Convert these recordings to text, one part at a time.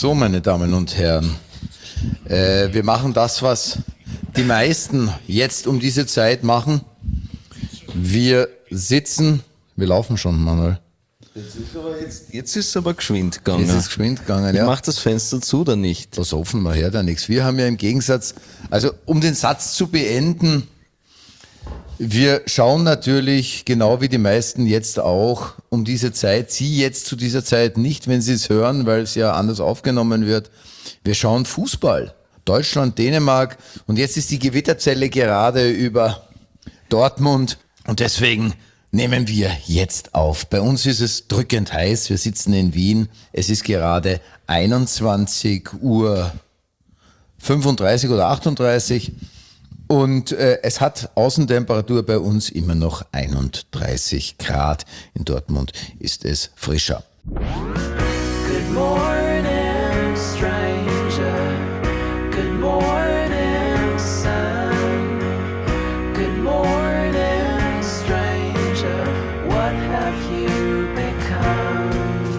So, meine Damen und Herren, wir machen das, was die meisten jetzt um diese Zeit machen. Wir laufen schon, Manuel. Jetzt ist es aber geschwind gegangen. Jetzt ist es geschwind gegangen, ja. Macht das Fenster zu oder nicht? Das offen, man hört ja nichts. Wir haben ja im Gegensatz, also um den Satz zu beenden, wir schauen natürlich, genau wie die meisten jetzt auch, um diese Zeit, Sie jetzt zu dieser Zeit nicht, wenn Sie es hören, weil es ja anders aufgenommen wird. Wir schauen Fußball. Deutschland, Dänemark und jetzt ist die Gewitterzelle gerade über Dortmund und deswegen nehmen wir jetzt auf. Bei uns ist es drückend heiß, wir sitzen in Wien, es ist gerade 21:35 Uhr oder 38 und es hat Außentemperatur bei uns immer noch 31 Grad. In Dortmund ist es frischer. Good morning, stranger. Good morning, sun. Good morning, stranger. What have you become?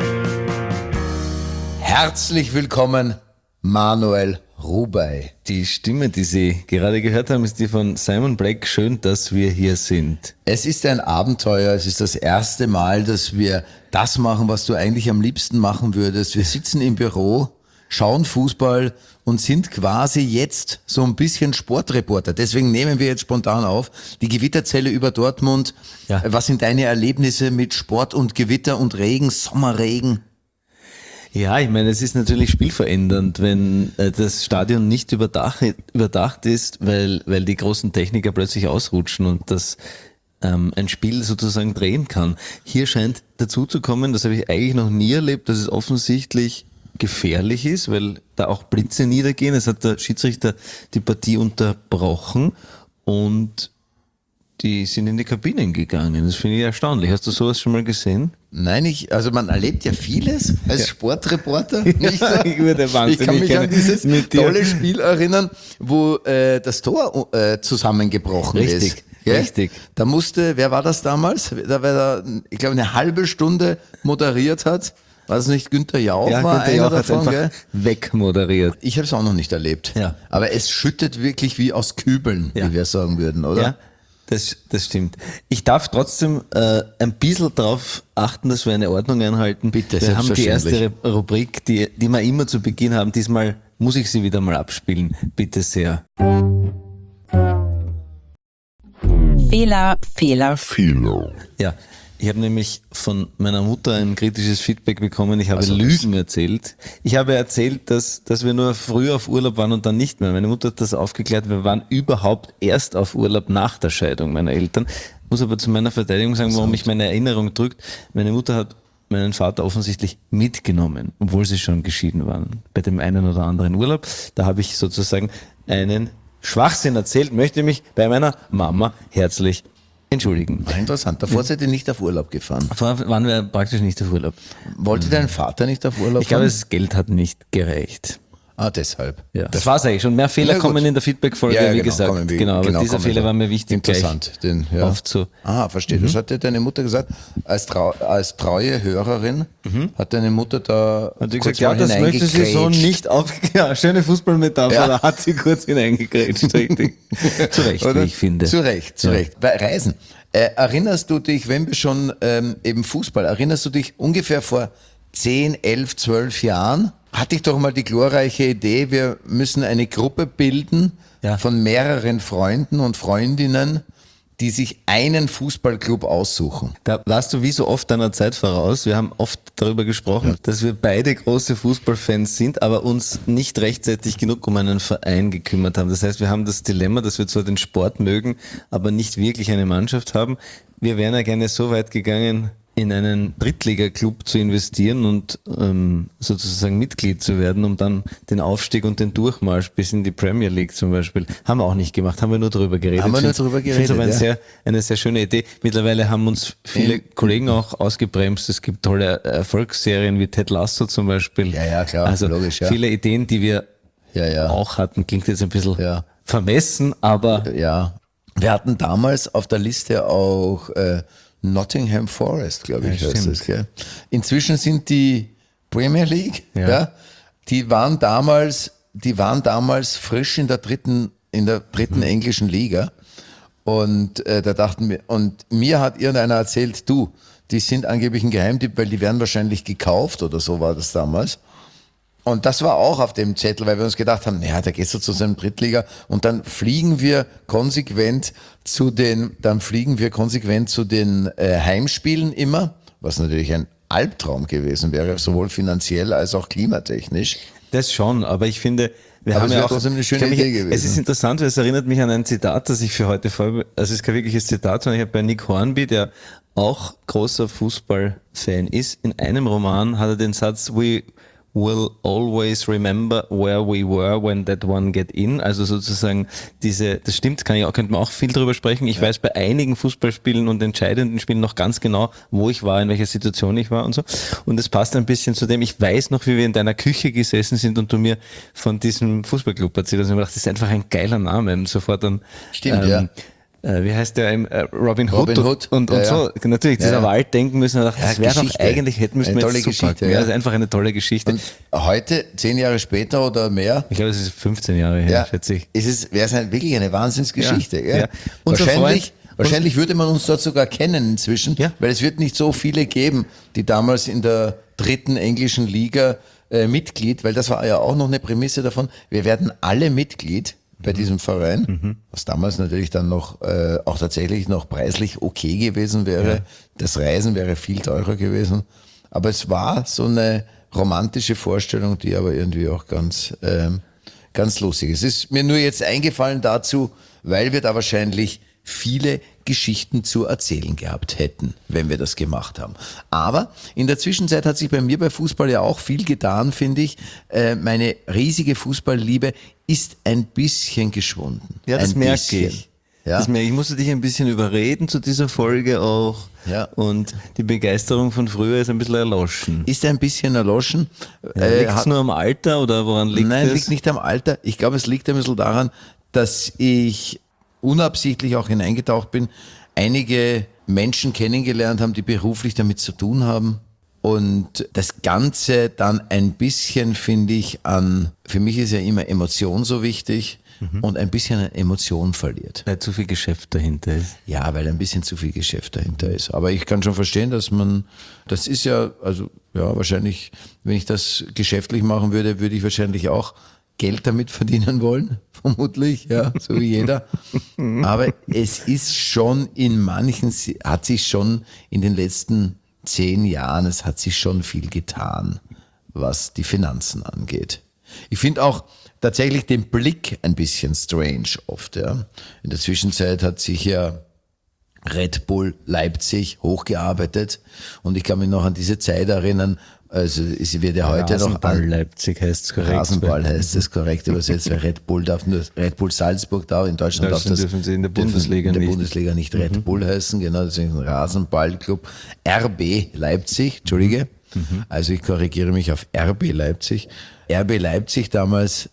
Herzlich willkommen, Manuel Rubey. Die Stimme, die Sie gerade gehört haben, ist die von Simon Black. Schön, dass wir hier sind. Es ist ein Abenteuer, es ist das erste Mal, dass wir das machen, was du eigentlich am liebsten machen würdest. Wir sitzen im Büro, schauen Fußball und sind quasi jetzt so ein bisschen Sportreporter. Deswegen nehmen wir jetzt spontan auf. Die Gewitterzelle über Dortmund. Ja. Was sind deine Erlebnisse mit Sport und Gewitter und Regen, Sommerregen? Ja, ich meine, es ist natürlich spielverändernd, wenn das Stadion nicht überdacht ist, weil die großen Techniker plötzlich ausrutschen und das ein Spiel sozusagen drehen kann. Hier scheint dazu zu kommen, das habe ich eigentlich noch nie erlebt, dass es offensichtlich gefährlich ist, weil da auch Blitze niedergehen. Es hat der Schiedsrichter die Partie unterbrochen und die sind in die Kabinen gegangen. Das finde ich erstaunlich. Hast du sowas schon mal gesehen? Nein, also man erlebt ja vieles als Sportreporter. Nicht wahr? Ich würde wahnsinnig Ich kann mich gerne an dieses mit dir- tolle Spiel erinnern, wo das Tor zusammengebrochen ist. Richtig, Gell? richtig. Da musste, wer war das damals? Da war da, ich glaube, eine halbe Stunde moderiert hat. War das nicht Günther Jauch? Ja, war Günther einer Jauch hat davon, einfach gell? wegmoderiert. Ich habe es auch noch nicht erlebt. Ja. Aber es schüttet wirklich wie aus Kübeln, Ja. wie wir sagen würden, oder? Ja, das stimmt. Ich darf trotzdem ein bisschen darauf achten, dass wir eine Ordnung einhalten. Bitte, wir haben die erste selbstverständlich. Rubrik, die wir immer zu Beginn haben. Diesmal muss ich sie wieder mal abspielen. Bitte sehr. Fehler. Ja, ich habe nämlich von meiner Mutter ein kritisches Feedback bekommen. Ich habe Lügen erzählt. Ich habe erzählt, dass wir nur früh auf Urlaub waren und dann nicht mehr. Meine Mutter hat das aufgeklärt. Wir waren überhaupt erst auf Urlaub nach der Scheidung meiner Eltern. Muss aber zu meiner Verteidigung sagen, warum mich meine Erinnerung drückt. Meine Mutter hat meinen Vater offensichtlich mitgenommen, obwohl sie schon geschieden waren. Bei dem einen oder anderen Urlaub. Da habe ich sozusagen einen Schwachsinn erzählt, möchte mich bei meiner Mama herzlich entschuldigen. Interessant. Davor seid ihr nicht auf Urlaub gefahren. Vorher waren wir praktisch nicht auf Urlaub. Wollte dein Vater nicht auf Urlaub Ich glaube, fahren? das Geld hat nicht gereicht. Deshalb. Ja. Das war's eigentlich schon. Mehr Fehler Na gut. kommen in der Feedback-Folge, Ja, wie genau, gesagt. kommen wir- Genau, aber genau, dieser kommen wir Fehler da. war mir wichtig, Interessant. Den, ja. verstehe. Das hat dir deine Mutter gesagt. Als treue Hörerin hat deine Mutter da Hat sie kurz gesagt, ja, mal das möchte sie so hineingegrätscht. nicht auf... Ja, schöne Fußballmetapher, Ja. da hat sie kurz hineingegrätscht, richtig. Zu Recht, Oder? wie ich finde. Zu Recht. Bei Reisen. Erinnerst du dich, wenn wir schon eben Fußball, erinnerst du dich ungefähr vor 10, 11, 12 Jahren? Hatte ich doch mal die glorreiche Idee, wir müssen eine Gruppe bilden Ja. von mehreren Freunden und Freundinnen, die sich einen Fußballclub aussuchen. Da warst du wie so oft deiner Zeit voraus. Wir haben oft darüber gesprochen, dass wir beide große Fußballfans sind, aber uns nicht rechtzeitig genug um einen Verein gekümmert haben. Das heißt, wir haben das Dilemma, dass wir zwar den Sport mögen, aber nicht wirklich eine Mannschaft haben. Wir wären ja gerne so weit gegangen, in einen Drittliga-Club zu investieren und sozusagen Mitglied zu werden, um dann den Aufstieg und den Durchmarsch bis in die Premier League zum Beispiel. Haben wir auch nicht gemacht, haben wir nur drüber geredet. Haben wir nur Find's- drüber find's geredet, aber ja. eine sehr schöne Idee. Mittlerweile haben uns viele Kollegen auch ausgebremst. Es gibt tolle Erfolgsserien wie Ted Lasso zum Beispiel. Ja, klar, Also logisch, ja. viele Ideen, die wir Ja. auch hatten, klingt jetzt ein bisschen Ja. vermessen, aber Ja. Wir hatten damals auf der Liste auch Nottingham Forest, glaube ich, Ja, heißt stimmt. das, gell? Inzwischen sind die Premier League, Ja. ja. die waren damals frisch in der dritten englischen Liga. Und da dachten wir, und mir hat irgendeiner erzählt, du, die sind angeblich ein Geheimtipp, weil die werden wahrscheinlich gekauft oder so war das damals. Und das war auch auf dem Zettel, weil wir uns gedacht haben, naja, da gehst du zu seinem Drittliga und dann fliegen wir konsequent zu den Heimspielen immer, was natürlich ein Albtraum gewesen wäre, sowohl finanziell als auch klimatechnisch. Das schon, aber ich finde, wir Aber haben es ja wäre auch, trotzdem eine schöne Idee gewesen. Es ist interessant, weil es erinnert mich an ein Zitat, das ich für heute also es ist kein wirkliches Zitat, sondern ich habe bei Nick Hornby, der auch großer Fußballfan ist, in einem Roman hat er den Satz, we will always remember where we were when that one get in. Also sozusagen das stimmt, könnte man auch viel drüber sprechen. Ich weiß bei einigen Fußballspielen und entscheidenden Spielen noch ganz genau, wo ich war, in welcher Situation ich war und so. Und es passt ein bisschen zu dem, ich weiß noch, wie wir in deiner Küche gesessen sind und du mir von diesem Fußballclub erzählt hast. Und ich habe gedacht, das ist einfach ein geiler Name. Und sofort dann, Stimmt, ja. Wie heißt der? Robin Hood. Und Ja, so. Natürlich, dieser Wald denken müssen. Und dachte, das wäre doch Geschichte. eigentlich, müssen Eine wir tolle jetzt zupacken. Geschichte, Ja, ja. das ist einfach eine tolle Geschichte. Und heute, 10 Jahre später oder mehr, Ich glaube, es ist 15 Jahre her, schätze ich. wäre es wirklich eine Wahnsinnsgeschichte. Ja, ja. Unser Wahrscheinlich würde man uns dort sogar kennen inzwischen, Ja. weil es wird nicht so viele geben, die damals in der dritten englischen Liga Mitglied, weil das war ja auch noch eine Prämisse davon, wir werden alle Mitglied bei diesem Verein, was damals natürlich dann noch auch tatsächlich noch preislich okay gewesen wäre. Ja. Das Reisen wäre viel teurer gewesen. Aber es war so eine romantische Vorstellung, die aber irgendwie auch ganz lustig ist. Es ist mir nur jetzt eingefallen dazu, weil wir da wahrscheinlich viele Geschichten zu erzählen gehabt hätten, wenn wir das gemacht haben. Aber in der Zwischenzeit hat sich bei mir bei Fußball ja auch viel getan, finde ich. Meine riesige Fußballliebe ist ein bisschen geschwunden. Ja, das merke ich. Ja? Ich musste dich ein bisschen überreden zu dieser Folge auch. Ja. Und die Begeisterung von früher ist ein bisschen erloschen. Ist ein bisschen erloschen. Liegt es nur am Alter oder woran liegt es? Nein, liegt nicht am Alter. Ich glaube, es liegt ein bisschen daran, dass ich unabsichtlich auch hineingetaucht bin, einige Menschen kennengelernt haben, die beruflich damit zu tun haben. Und das Ganze dann ein bisschen, finde ich, für mich ist ja immer Emotion so wichtig und ein bisschen an Emotion verliert. Weil zu viel Geschäft dahinter ist. Ja, weil ein bisschen zu viel Geschäft dahinter ist. Aber ich kann schon verstehen, das ist ja, also ja, wahrscheinlich, wenn ich das geschäftlich machen würde, würde ich wahrscheinlich auch Geld damit verdienen wollen, vermutlich, ja, so wie jeder. Aber es ist schon hat sich schon in den letzten 10 Jahren, es hat sich schon viel getan, was die Finanzen angeht. Ich finde auch tatsächlich den Blick ein bisschen strange oft, ja. In der Zwischenzeit hat sich ja Red Bull Leipzig hochgearbeitet und ich kann mich noch an diese Zeit erinnern, also es wird ja heute noch Rasenball Leipzig heißt es korrekt. Rasenball heißt es korrekt übersetzt, weil Red Bull Salzburg da, in Deutschland darf das dürfen sie in der Bundesliga nicht Red Bull heißen, genau, das ist ein Rasenballclub. RB Leipzig, Entschuldige, also ich korrigiere mich auf RB Leipzig. RB Leipzig damals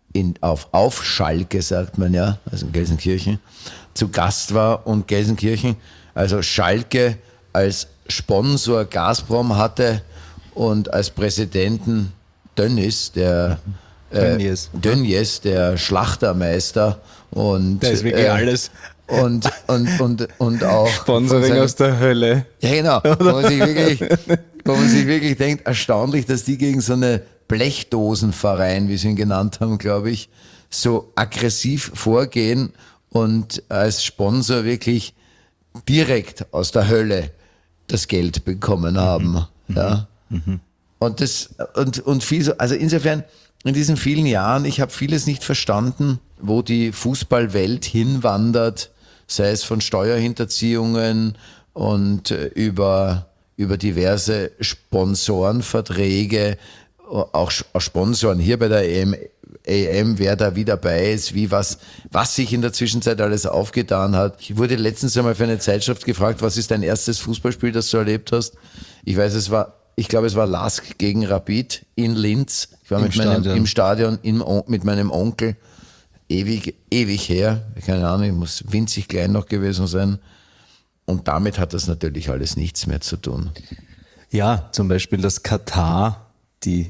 auf Schalke, sagt man ja, also in Gelsenkirchen, zu Gast war und Gelsenkirchen, also Schalke als Sponsor Gazprom hatte und als Präsidenten Dönnies, der Schlachtermeister und Da ist wirklich alles. und auch Sponsoring aus der Hölle. ja, genau. Wo man sich wirklich denkt, erstaunlich, dass die gegen so eine Blechdosenverein, wie sie ihn genannt haben, glaube ich, so aggressiv vorgehen und als Sponsor wirklich direkt aus der Hölle das Geld bekommen haben. Ja. Und viel so, also insofern, in diesen vielen Jahren, ich habe vieles nicht verstanden, wo die Fußballwelt hinwandert, sei es von Steuerhinterziehungen und über diverse Sponsorenverträge, auch Sponsoren hier bei der EM, wer da wie dabei ist, was sich in der Zwischenzeit alles aufgetan hat. Ich wurde letztens einmal für eine Zeitschrift gefragt, was ist dein erstes Fußballspiel, das du erlebt hast? Ich glaube, es war Lask gegen Rapid in Linz. Ich war im Stadion mit meinem Onkel. Ewig her. Keine Ahnung, ich muss winzig klein noch gewesen sein. Und damit hat das natürlich alles nichts mehr zu tun. Ja, zum Beispiel, dass Katar die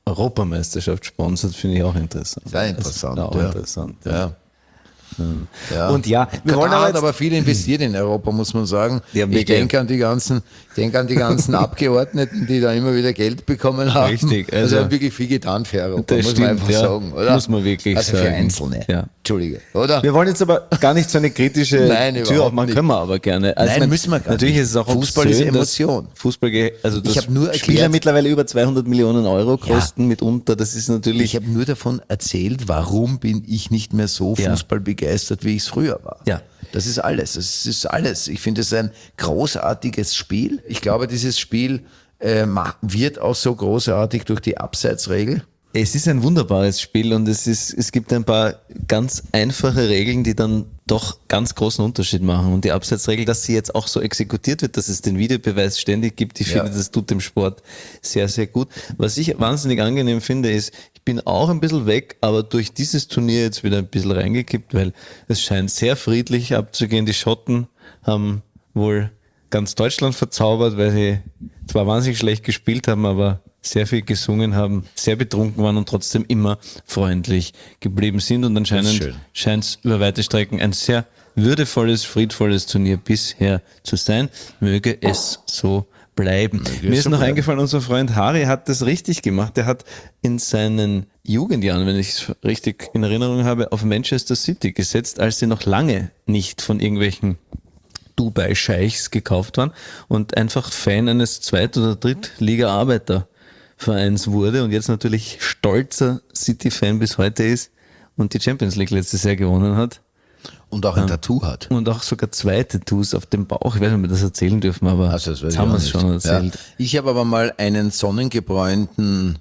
Europameisterschaft sponsert, finde ich auch interessant. Sehr interessant. Auch interessant. Ja. Ja. Und ja, wir wollen Katar hat jetzt, aber viel investiert in Europa, muss man sagen. Ja, ich wirklich. denke an die ganzen Abgeordneten, die da immer wieder Geld bekommen haben. Richtig, Also also- haben wirklich viel getan für Europa, Das muss stimmt, man einfach ja. sagen, oder? Muss man wirklich also sagen. für Einzelne. Ja. Entschuldige, oder? wir wollen jetzt aber gar nicht so eine kritische Nein, Tür überhaupt aufmachen, nicht. können wir aber gerne. Also Nein, müssen wir gar natürlich nicht. ist es auch Fußball ist obszön, dass Emotion. Also das Ich hab nur Spieler erklärt- mittlerweile über 200 Millionen Euro kosten mitunter. Das ist natürlich Ich habe nur davon erzählt, warum bin ich nicht mehr so Ja. fußballbegeistert, wie ich es früher war. Ja. Das ist alles. Das ist alles. Ich finde es ein großartiges Spiel. Ich glaube, dieses Spiel wird auch so großartig durch die Abseitsregel. Es ist ein wunderbares Spiel und es gibt ein paar ganz einfache Regeln, die dann doch ganz großen Unterschied machen. Und die Abseitsregel, dass sie jetzt auch so exekutiert wird, dass es den Videobeweis ständig gibt, ich finde, das tut dem Sport sehr, sehr gut. Was ich wahnsinnig angenehm finde, ist, ich bin auch ein bisschen weg, aber durch dieses Turnier jetzt wieder ein bisschen reingekippt, weil es scheint sehr friedlich abzugehen. Die Schotten haben wohl ganz Deutschland verzaubert, weil sie zwar wahnsinnig schlecht gespielt haben, aber sehr viel gesungen haben, sehr betrunken waren und trotzdem immer freundlich geblieben sind. Und anscheinend scheint es über weite Strecken ein sehr würdevolles, friedvolles Turnier bisher zu sein. Möge es so bleiben. Mir ist noch eingefallen, unser Freund Harry hat das richtig gemacht. Er hat in seinen Jugendjahren, wenn ich es richtig in Erinnerung habe, auf Manchester City gesetzt, als sie noch lange nicht von irgendwelchen Dubai-Scheichs gekauft waren und einfach Fan eines Zweit- oder Drittliga-Arbeitervereins wurde und jetzt natürlich stolzer City-Fan bis heute ist und die Champions League letztes Jahr gewonnen hat Und auch ein Tattoo hat. und auch sogar 2 Tattoos auf dem Bauch. Ich weiß nicht, ob wir das erzählen dürfen, aber Also das weiß jetzt ich haben auch wir es nicht. schon erzählt. Ja. Ich habe aber mal einen sonnengebräunten,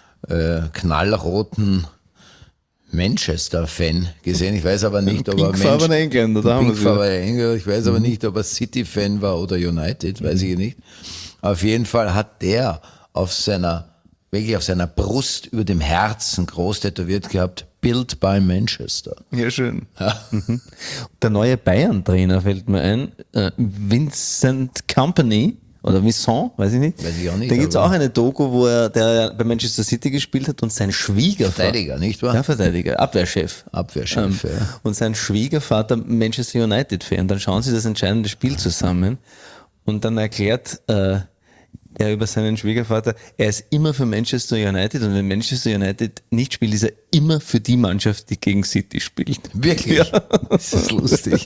knallroten Manchester-Fan gesehen. Ich weiß aber nicht, ob er Pinkfarbener Engländer, da haben wir es wieder. Pinkfarbener Engländer. Ich weiß aber nicht, ob er City-Fan war oder United, weiß ich nicht. Auf jeden Fall hat der wirklich auf seiner Brust über dem Herzen groß tätowiert gehabt, Built by Manchester. Ja, schön. Mhm. Der neue Bayern-Trainer fällt mir ein, Vincent Kompany oder Vincent, weiß ich nicht. Weiß ich auch nicht, Da gibt's aber- auch eine Doku, der bei Manchester City gespielt hat und sein Schwiegervater. Verteidiger, nicht wahr? Ja, Verteidiger, Abwehrchef. Abwehrchef, ja. Und sein Schwiegervater Manchester United-Fan. Dann schauen sie das entscheidende Spiel zusammen und dann erklärt er über seinen Schwiegervater, er ist immer für Manchester United und wenn Manchester United nicht spielt, ist er immer für die Mannschaft, die gegen City spielt. Wirklich? Das ist lustig.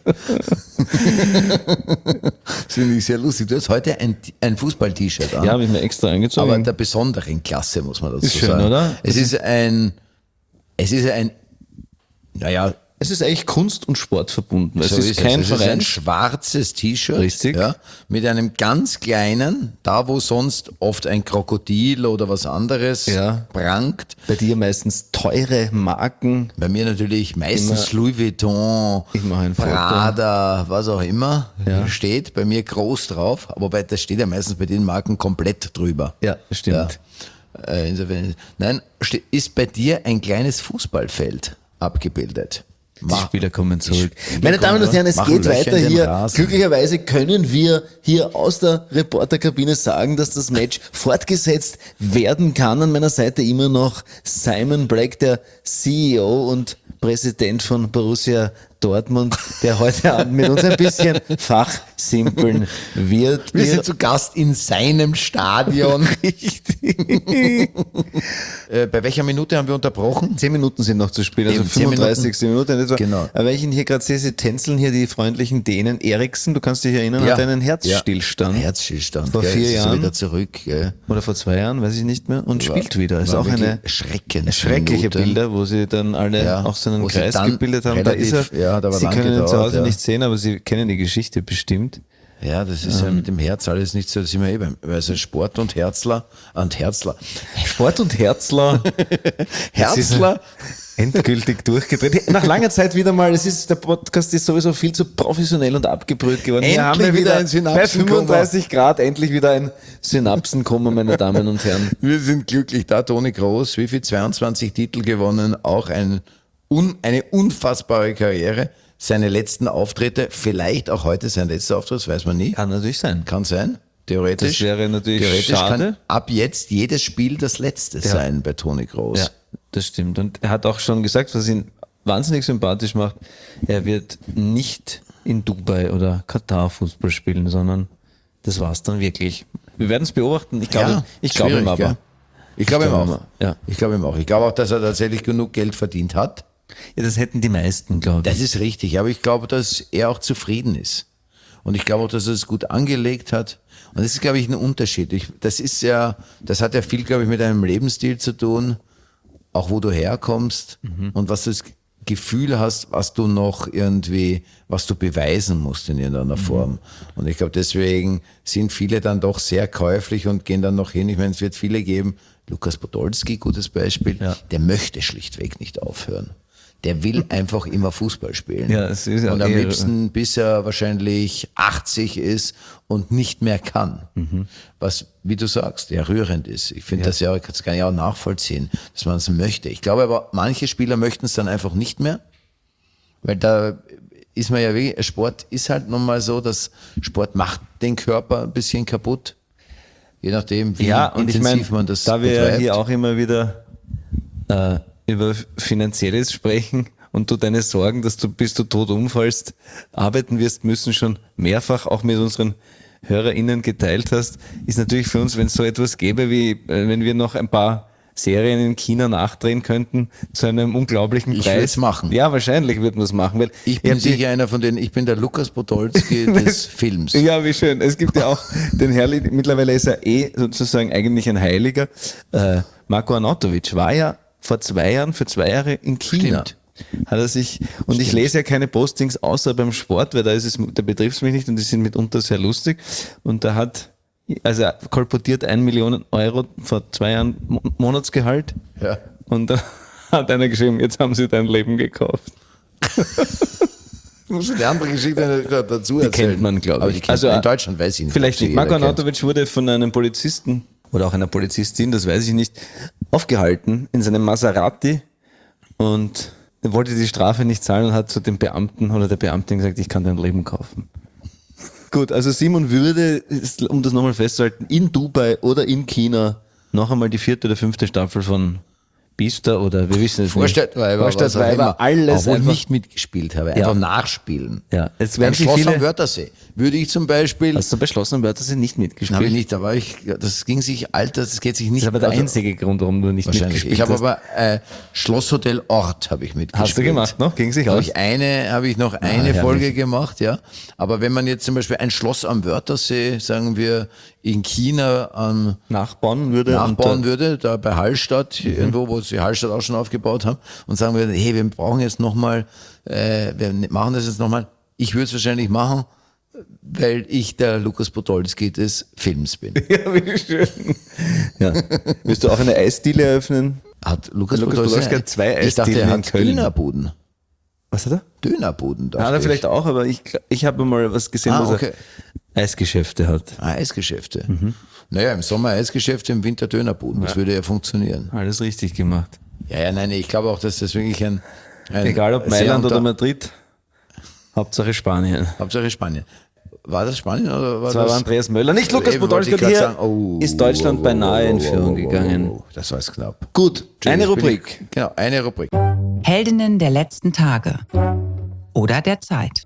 Das finde ich sehr lustig. Du hast heute ein Fußball-T-Shirt an. Ja, habe ich mir extra angezogen. Aber der besonderen Klasse, muss man dazu Ist schön, sagen. oder? Es ist ein, naja, es ist eigentlich Kunst und Sport verbunden. Es so ist kein es ist ein Verein. schwarzes T-Shirt. Richtig. Ja, mit einem ganz kleinen, da wo sonst oft ein Krokodil oder was anderes Ja. prangt. Bei dir meistens teure Marken. Bei mir natürlich meistens Louis Vuitton, Ich mache ein Foto. Prada, was auch immer, Ja. steht bei mir groß drauf. Wobei das steht ja meistens bei den Marken komplett drüber. Ja, stimmt. Ja. Insofern, nein, ist bei dir ein kleines Fußballfeld abgebildet. Die Spieler kommen zurück. Spieler Meine Damen und Herren, es machen geht Löcher weiter in den hier. Rasen. Glücklicherweise können wir hier aus der Reporterkabine sagen, dass das Match fortgesetzt werden kann. An meiner Seite immer noch Simon Black, der CEO und Präsident von Borussia Dortmund, der heute Abend mit uns ein bisschen fachsimpeln wird. Wir sind zu Gast in seinem Stadion. richtig. Bei welcher Minute haben wir unterbrochen? 10 Minuten sind noch zu spielen, also Eben, 10 35. Minute. in etwa. Genau. Aber wenn ich ihn hier gerade sehe, sie tänzeln hier die freundlichen Dänen. Eriksen, du kannst dich erinnern, hat einen Herzstillstand. Herzstillstand. Vor gell, 4 jetzt ist er Jahren. wieder zurück. Gell. Oder vor 2 Jahren, weiß ich nicht mehr. Und spielt wieder. Ist war auch eine wirklich schreckliche Minuten. Bilder, wo sie dann alle Ja, auch so einen wo sie Kreis dann gebildet haben. Da ist relativ- er. ja, hat aber Sie lang können ihn zu gedauert, Hause ja. nicht sehen, aber sie kennen die Geschichte bestimmt. Ja, das ist ja mit dem Herz alles nicht so, das sind wir eben, also Sport und Herzler. Sport und Herzler. Herzler? Endgültig durchgedreht. Nach langer Zeit wieder mal, der Podcast ist sowieso viel zu professionell und abgebrüht geworden. Hier Endlich haben wir wieder wieder ein bei Synapsenkoma. 35 Grad endlich wieder ein Synapsenkoma, meine Damen und Herren. Wir sind glücklich, da Toni Kroos, wie viel 22 Titel gewonnen, auch eine unfassbare Karriere. Seine letzten Auftritte, vielleicht auch heute sein letzter Auftritt, das weiß man nie. Kann natürlich sein. Kann sein. Theoretisch. Das wäre natürlich theoretisch schade. kann ab jetzt jedes Spiel das letzte sein bei Toni Kroos. Ja, das stimmt. Und er hat auch schon gesagt, was ihn wahnsinnig sympathisch macht, er wird nicht in Dubai oder Katar Fußball spielen, sondern das war's dann wirklich. Wir werden es beobachten. Ich glaube schwierig, ihm aber. gell? Ich glaube ihm glaube auch. ihm, ja. Ich glaube ihm auch. Ich glaube auch, dass er tatsächlich genug Geld verdient hat. Ja, das hätten die meisten, glaube ich. Das ist richtig, aber ich glaube, dass er auch zufrieden ist. Und ich glaube auch, dass er es gut angelegt hat. Und das ist, glaube ich, ein Unterschied. Das hat ja viel, glaube ich, mit einem Lebensstil zu tun, auch wo du herkommst und was du das Gefühl hast, was du noch irgendwie, was du beweisen musst in irgendeiner Form. Und ich glaube, deswegen sind viele dann doch sehr käuflich und gehen dann noch hin. Ich meine, es wird viele geben. Lukas Podolski, gutes Beispiel, der möchte schlichtweg nicht aufhören. Der will einfach immer Fußball spielen. Ja, es ist ja und am eher- liebsten, bis er wahrscheinlich 80 ist und nicht mehr kann. Was, wie du sagst, ja rührend ist. Ich finde das kann ich auch nachvollziehen, dass man es möchte. Ich glaube aber, manche Spieler möchten es dann einfach nicht mehr, weil da ist man ja wirklich, Sport ist halt nun mal so, dass Sport macht den Körper ein bisschen kaputt. Je nachdem, wie und ich meine, intensiv man das da wir ja betreibt. hier auch immer wieder über Finanzielles sprechen und du deine Sorgen, dass du bis du tot umfallst, arbeiten wirst müssen, schon mehrfach auch mit unseren HörerInnen geteilt hast, ist natürlich für uns, wenn es so etwas gäbe, wie wenn wir noch ein paar Serien in China nachdrehen könnten, zu einem unglaublichen Ich Preis. würde es machen. Ja, wahrscheinlich würden wir es machen, weil Ich bin hab die- sicher einer von denen, ich bin der Lukas Podolski des Films. Ja, wie schön. Es gibt ja auch den herrlichen, mittlerweile ist er sozusagen eigentlich ein Heiliger. Marko Arnautovic war ja vor 2 Jahren, für 2 Jahre in China. Stimmt. Hat er sich, und ich lese ja keine Postings außer beim Sport, weil da betrifft es mich nicht und die sind mitunter sehr lustig. Und da er kolportiert 1 Million Euro vor 2 Jahren Monatsgehalt. Ja. Und da hat einer geschrieben, jetzt haben sie dein Leben gekauft. Ich muss die andere Geschichte dazu erzählen. Kennt man, glaube Aber ich. die kennt man in Deutschland, weiß ich nicht. Vielleicht ob sie nicht. jeder Marko kennt. Arnautovic wurde von einem Polizisten oder auch einer Polizistin, das weiß ich nicht, aufgehalten in seinem Maserati und er wollte die Strafe nicht zahlen und hat zu dem Beamten oder der Beamtin gesagt, ich kann dein Leben kaufen. Gut, also Simon würde, um das nochmal festzuhalten, in Dubai oder in China noch einmal die 4. oder 5. Staffel von Biester oder wir wissen es Vorstadtweiber, nicht. was auch immer. Alles Obwohl ich einfach. nicht mitgespielt habe, einfach nachspielen. Ja, es werden Ein sich Schloss viele. am Wörthersee. Würde ich zum Beispiel, Hast du beschlossen, Wörthersee nicht mitgespielt? habe ich nicht, da war das ging sich, Alter, das geht sich nicht. Das ist aber der also, einzige Grund, warum du nicht wahrscheinlich. mitgespielt Ich habe hast. aber Schlosshotel Ort habe ich mitgespielt. Hast du gemacht noch? Ging sich Habe aus? habe ich noch eine herrlich. Folge gemacht, ja. Aber wenn man jetzt zum Beispiel ein Schloss am Wörthersee, sagen wir, in China Nachbauen würde. nachbauen würde, da bei Hallstatt, irgendwo, wo sie Hallstatt auch schon aufgebaut haben, und sagen würde, hey, wir brauchen jetzt nochmal, wir machen das jetzt nochmal. Ich würde es wahrscheinlich machen, weil ich der Lukas Podolski des Films bin. Ja, wie schön. Ja. Willst du auch eine Eisdiele eröffnen? Hat Lukas Podolski Podolski hat 2 Ich dachte, Eisdielen er in hat Köln. Dönerbuden. Was hat er? Dönerbuden, dachte Hat er ich. vielleicht auch, aber ich habe mal was gesehen, Ah, was okay. er Eisgeschäfte hat. Eisgeschäfte. Naja, im Sommer Eisgeschäfte, im Winter Dönerbuden. Das würde ja funktionieren. Alles richtig gemacht. Ja, nein, ich glaube auch, dass das wirklich ein Egal ob sehr Mailand oder unter- Madrid, Hauptsache Spanien. Hauptsache Spanien. War das Spanien oder war Das war das? Andreas Möller, nicht Lukas Eben wollte Podolski. ich grad Hier sagen, oh, ist Deutschland beinahe in Führung gegangen. Das war jetzt knapp. Gut, eine Jetzt bin Rubrik. ich- Genau, eine Rubrik. Heldinnen der letzten Tage oder der Zeit.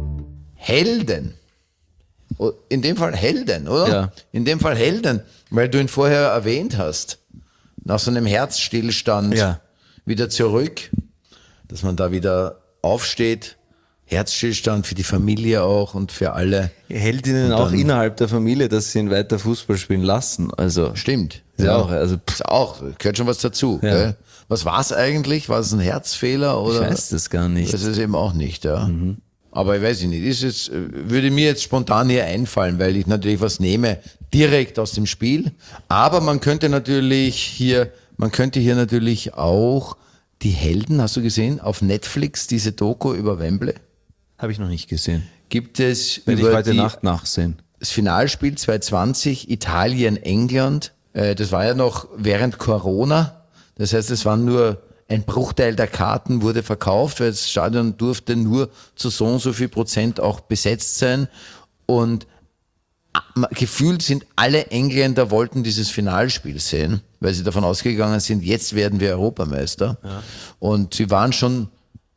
Helden. Oh, in dem Fall Helden, oder? Ja. In dem Fall Helden, weil du ihn vorher erwähnt hast. Nach so einem Herzstillstand Ja. wieder zurück, dass man da wieder aufsteht. Herzstillstand für die Familie auch und für alle. Heldinnen auch innerhalb der Familie, dass sie ihn weiter Fußball spielen lassen. Also Stimmt. Ja, auch, also, ist auch, gehört schon was dazu. Ja. Gell? Was war es eigentlich? War es ein Herzfehler? Oder? ich weiß das gar nicht. Das ist eben auch nicht, ja. Aber ich weiß nicht, ist jetzt, würde mir jetzt spontan hier einfallen, weil ich natürlich was nehme direkt aus dem Spiel. Aber man könnte hier natürlich auch die Helden, hast du gesehen, auf Netflix, diese Doku über Wembley, Habe ich noch nicht gesehen. gibt es Werde ich über heute Nacht nachsehen. das Finalspiel 2020, Italien-England. Das war ja noch während Corona. Das heißt, es waren nur ein Bruchteil der Karten wurde verkauft, weil das Stadion durfte nur zu so und so viel Prozent auch besetzt sein. Und gefühlt sind alle Engländer wollten dieses Finalspiel sehen, weil sie davon ausgegangen sind, jetzt werden wir Europameister. Ja. Und sie waren schon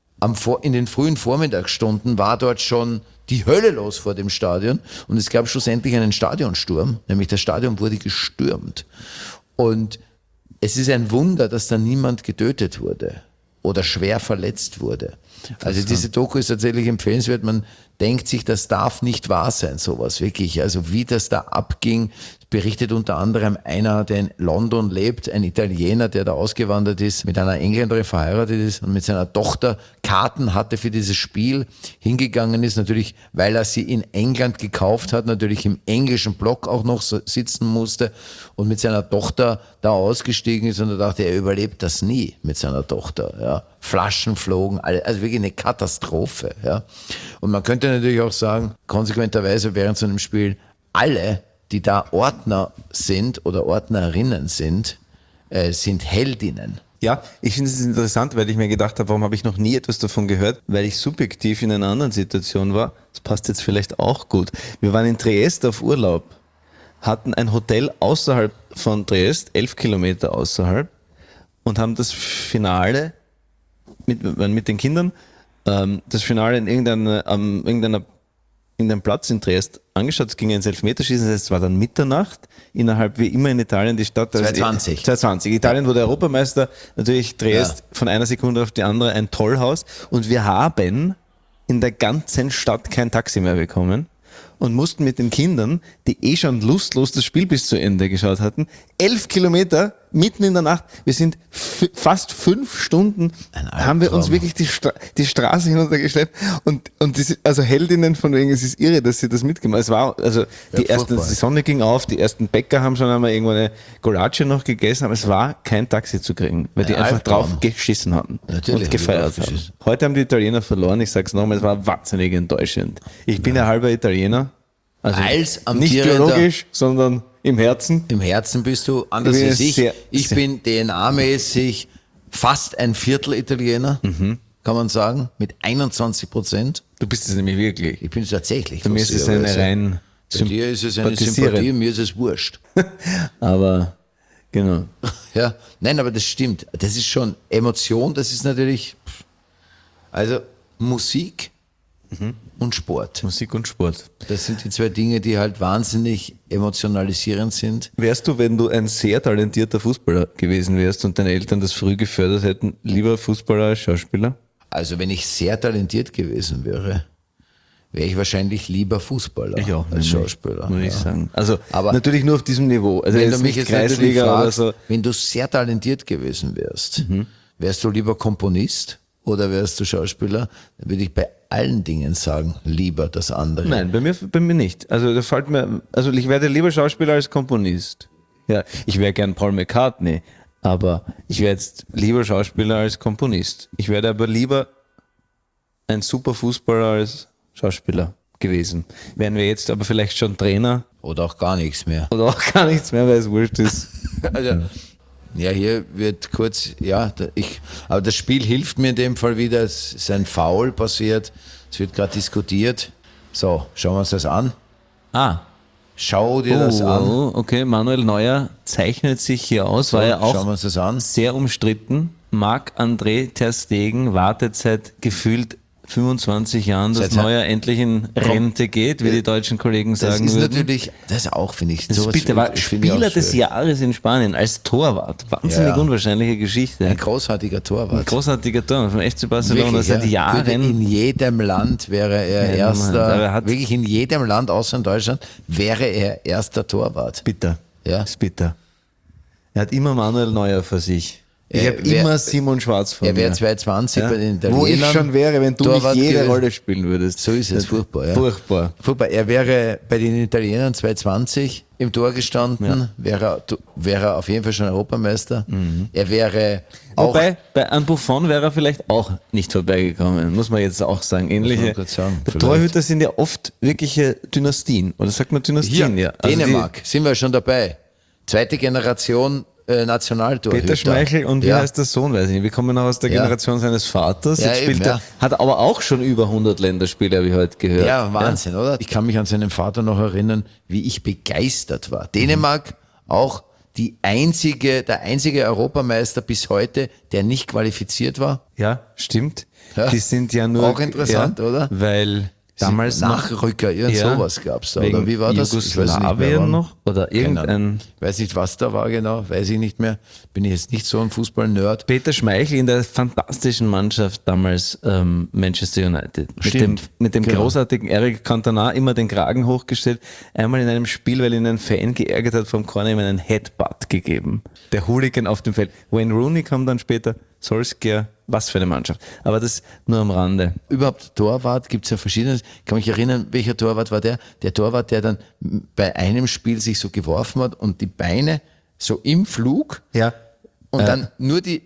in den frühen Vormittagsstunden war dort schon die Hölle los vor dem Stadion und es gab schlussendlich einen Stadionsturm, nämlich das Stadion wurde gestürmt. Und es ist ein Wunder, dass da niemand getötet wurde oder schwer verletzt wurde. Also diese Doku ist tatsächlich empfehlenswert. Man denkt sich, das darf nicht wahr sein, sowas wirklich. Also wie das da abging, berichtet unter anderem einer, der in London lebt, ein Italiener, der da ausgewandert ist, mit einer Engländerin verheiratet ist und mit seiner Tochter Karten hatte für dieses Spiel, hingegangen ist, natürlich, weil er sie in England gekauft hat, natürlich im englischen Block auch noch sitzen musste und mit seiner Tochter da ausgestiegen ist und er dachte, er überlebt das nie mit seiner Tochter. Ja. Flaschen flogen, also wirklich eine Katastrophe. Ja. Und man könnte natürlich auch sagen, konsequenterweise während so einem Spiel, alle, die da Ordner sind oder Ordnerinnen sind, sind Heldinnen. Ja, ich finde es interessant, weil ich mir gedacht habe, warum habe ich noch nie etwas davon gehört? Weil ich subjektiv in einer anderen Situation war. Das passt jetzt vielleicht auch gut. Wir waren in Triest auf Urlaub, hatten ein Hotel außerhalb von Triest, 11 Kilometer außerhalb, und haben das Finale mit den Kindern, das Finale in irgendeinem Platz in Triest angeschaut. Es ging ins Elfmeterschießen, das heißt, es war dann Mitternacht, innerhalb wie immer in Italien die Stadt. 2020. Italien wurde Europameister, natürlich Triest von einer Sekunde auf die andere ein Tollhaus und wir haben in der ganzen Stadt kein Taxi mehr bekommen und mussten mit den Kindern, die schon lustlos das Spiel bis zu Ende geschaut hatten, 11 Kilometer mitten in der Nacht, wir sind fast 5 Stunden, haben wir uns wirklich die Straße hinuntergeschleppt und also Heldinnen von wegen, es ist irre, dass sie das mitgemacht haben. Es war, also die Sonne ging auf, die ersten Bäcker haben schon einmal irgendwo eine Golatsche noch gegessen, aber es war kein Taxi zu kriegen, weil die einfach drauf geschissen hatten und gefeiert haben. Heute haben die Italiener verloren, ich sag's nochmal, es war wahnsinnig enttäuschend. Ich bin ja halber Italiener, also nicht biologisch, sondern im Herzen. Im Herzen bist du anders als ich. Ich bin DNA-mäßig fast ein Viertel Italiener, kann man sagen, mit 21%. Du bist es nämlich wirklich. Ich bin es tatsächlich. Bei mir ist es eine rein Bei dir ist es eine Sympathie, mir ist es wurscht. Aber, genau. Ja, nein, aber das stimmt. Das ist schon Emotion, das ist natürlich, also Musik und Sport. Musik und Sport. Das sind die zwei Dinge, die halt wahnsinnig emotionalisierend sind. Wärst du, wenn du ein sehr talentierter Fußballer gewesen wärst und deine Eltern das früh gefördert hätten, lieber Fußballer als Schauspieler? Also wenn ich sehr talentiert gewesen wäre, wäre ich wahrscheinlich lieber Fußballer als Schauspieler. Muss ich sagen. Also aber natürlich nur auf diesem Niveau. Also wenn du mich jetzt Kreisliga fragst, oder so. Wenn du sehr talentiert gewesen wärst, wärst du lieber Komponist oder wärst du Schauspieler? Dann würde ich bei allen Dingen sagen, lieber das andere. Nein, bei mir nicht. Also da fällt mir, also ich werde lieber Schauspieler als Komponist. Ja, ich wäre gern Paul McCartney, aber ich wäre jetzt lieber Schauspieler als Komponist. Ich werde aber lieber ein super Fußballer als Schauspieler gewesen. Wären wir jetzt aber vielleicht schon Trainer. Oder auch gar nichts mehr. Oder auch gar nichts mehr, weil es wurscht ist. Also, ja, hier wird kurz, aber das Spiel hilft mir in dem Fall wieder. Es ist ein Foul passiert. Es wird gerade diskutiert. So, schauen wir uns das an. Schau dir das an. Okay, Manuel Neuer zeichnet sich hier aus, war ja auch schauen wir uns das an. Sehr umstritten. Marc-André ter Stegen wartet seit gefühlt 25 Jahren, dass Neuer endlich in Rente geht, wie die deutschen Kollegen sagen würden. Das ist natürlich, das auch, finde ich. Das bitte war Spieler des Jahres in Spanien als Torwart. Wahnsinnig unwahrscheinliche Geschichte. Ein großartiger Torwart. Ein großartiger Torwart vom FC Barcelona wirklich, seit Jahren. In jedem Land wäre er erster, wirklich in jedem Land außer in Deutschland wäre er erster Torwart. Bitter. Ja. Das ist bitter. Er hat immer Manuel Neuer vor sich. Ich habe immer Simon Schwarz vor mir. Er wäre 220 bei den Italienern. Wo ich schon wäre, wenn du nicht jede Rolle spielen würdest. So ist es, furchtbar. Ja. Furchtbar. Er wäre bei den Italienern 220 im Tor gestanden, wäre er auf jeden Fall schon Europameister. Er wäre auch... Wobei, an Buffon wäre er vielleicht auch nicht vorbeigekommen, muss man jetzt auch sagen. Ähnliche Torhüter sind ja oft wirkliche Dynastien. Oder sagt man Dynastien? Hier, Dänemark, sind wir schon dabei. Zweite Generation Nationaltorhüter. Peter Schmeichel und wie heißt der Sohn, weiß ich nicht. Wir kommen noch aus der Generation seines Vaters. Ja, Jetzt spielt eben, er, hat aber auch schon über 100 Länderspiele, habe ich heute gehört. Ja, Wahnsinn, oder? Ich kann mich an seinen Vater noch erinnern, wie ich begeistert war. Dänemark auch der einzige Europameister bis heute, der nicht qualifiziert war. Ja, stimmt. Ja. Die sind ja nur... Auch interessant, oder? Weil damals noch... Nachrücker, sowas gab's da, oder wie war das? Jugoslawien noch? Oder irgendein... Weiß nicht, was da war genau, weiß ich nicht mehr. Bin ich jetzt nicht so ein Fußball-Nerd. Peter Schmeichel in der fantastischen Mannschaft damals Manchester United. Stimmt, Mit dem genau. großartigen Eric Cantona immer den Kragen hochgestellt. Einmal in einem Spiel, weil ihn ein Fan geärgert hat, vom Corner ihm einen Headbutt gegeben. Der Hooligan auf dem Feld. Wayne Rooney kam dann später, Solskjaer, was für eine Mannschaft. Aber das nur am Rande. Überhaupt Torwart gibt's ja verschiedene. Ich kann mich erinnern, welcher Torwart war der? Der Torwart, der dann bei einem Spiel sich so geworfen hat und die Beine so im Flug Ja. und dann nur die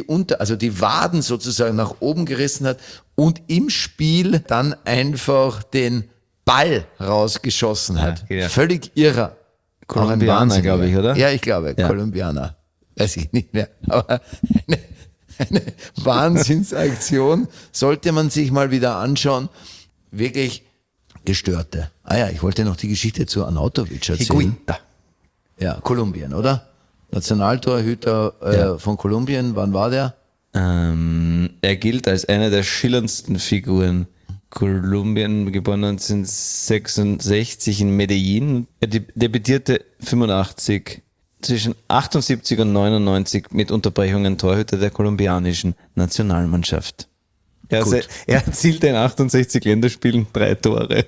Waden sozusagen nach oben gerissen hat und im Spiel dann einfach den Ball rausgeschossen hat. Ja. Völlig irrer. Auch ein Kolumbianer, Wahnsinn, glaube ich, oder? Ja, ich glaube, Ja. Kolumbianer. Weiß ich nicht mehr. Aber eine Wahnsinnsaktion sollte man sich mal wieder anschauen. Wirklich gestörte. Ah ja, ich wollte noch die Geschichte zu Arnautovic erzählen. Higuita. Ja, Kolumbien, oder? Nationaltorhüter von Kolumbien, wann war der? Er gilt als einer der schillerndsten Figuren. Kolumbien, geboren 1966 in Medellin. Er debütierte 85, zwischen 78 und 99 mit Unterbrechungen Torhüter der kolumbianischen Nationalmannschaft. Er erzielte in 68 Länderspielen 3 Tore.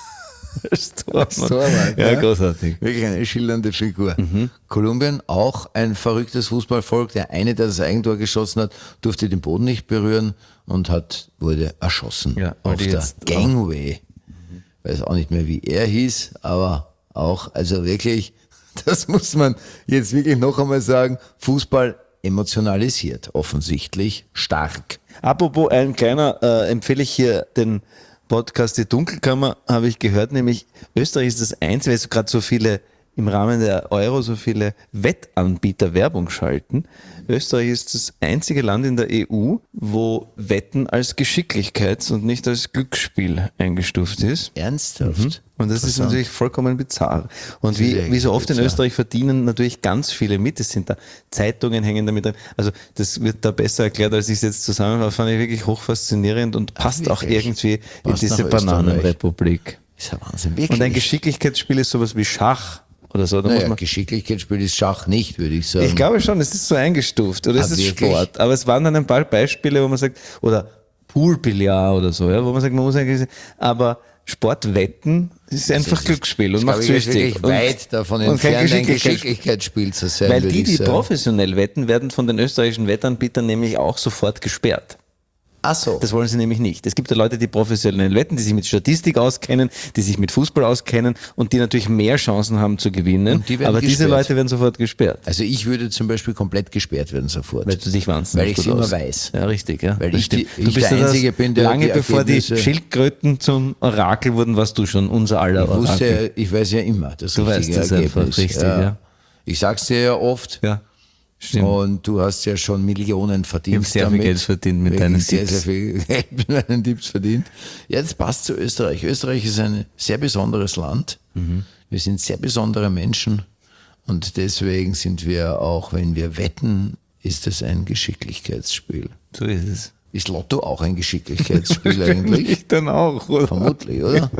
Als Torwart. Ja, großartig. Wirklich eine schillernde Figur. Kolumbien, auch ein verrücktes Fußballvolk. Der eine, der das Eigentor geschossen hat, durfte den Boden nicht berühren und wurde erschossen Ja, auf die der jetzt Gangway. Weiß auch nicht mehr, wie er hieß, aber auch, also wirklich, das muss man jetzt wirklich noch einmal sagen, Fußball emotionalisiert, offensichtlich stark. Apropos ein kleiner, empfehle ich hier den Podcast Die Dunkelkammer, habe ich gehört, nämlich Österreich ist das einzige, weil so gerade so viele im Rahmen der Euro so viele Wettanbieter Werbung schalten. Österreich ist das einzige Land in der EU, wo Wetten als Geschicklichkeits- und nicht als Glücksspiel eingestuft ist. Ernsthaft? Und das ist natürlich vollkommen bizarr. Und wie so oft in Österreich verdienen natürlich ganz viele mit. Es sind da Zeitungen hängen damit drin. Also das wird da besser erklärt, als ich es jetzt zusammenfasse. Fand ich wirklich hochfaszinierend und passt auch wirklich? irgendwie in Passt diese nach Österreich. Bananenrepublik. Ist ja Wahnsinn, wirklich. Und ein Geschicklichkeitsspiel ist sowas wie Schach oder so. Da muss Naja, man, Geschicklichkeitsspiel ist Schach nicht, würde ich sagen. ich glaube schon, es ist so eingestuft oder es ist wirklich? Sport. Aber es waren dann ein paar Beispiele, wo man sagt, oder Poolbillard oder so, ja, wo man sagt, man muss eigentlich, aber Sportwetten ist einfach Glücksspiel und macht glaube, ich, ist süchtig. wirklich weit davon und kein entfernt, ein Geschicklichkeitsspiel. Geschicklichkeitsspiel zu sein. Weil würde die ich sagen. professionell wetten, werden von den österreichischen Wettanbietern nämlich auch sofort gesperrt. Ach so. Das wollen sie nämlich nicht. Es gibt ja Leute, die professionell wetten, die sich mit Statistik auskennen, die sich mit Fußball auskennen und die natürlich mehr Chancen haben zu gewinnen. Und die werden Aber diese gesperrt. Leute werden sofort gesperrt. Also ich würde zum Beispiel komplett gesperrt werden sofort. Weil du dich wahnsinnig Weil ich gut immer aus- weiß. Ja, richtig, ja. Weil Das ich stimmt. die- ich der ja das- Einzige bin, der lange die bevor die Ergebnisse- Schildkröten zum Orakel wurden, warst du schon unser aller Ich wusste, Orakel. ja, ich weiß ja immer das Du richtige weißt es einfach, Ergebnis. richtig, ja. Ich sag's dir ja oft. Ja, stimmt. Und du hast ja schon Millionen verdient. Ich hab sehr viel damit. Geld verdient mit Wirklich deinen sehr, Tipps. sehr viel Geld mit deinen Tipps verdient. Jetzt passt zu Österreich. Österreich ist ein sehr besonderes Land. Mhm. Wir sind sehr besondere Menschen. Und deswegen sind wir auch, wenn wir wetten, ist es ein Geschicklichkeitsspiel. So ist es. Ist Lotto auch ein Geschicklichkeitsspiel eigentlich? Ich dann auch, oder? Vermutlich, oder?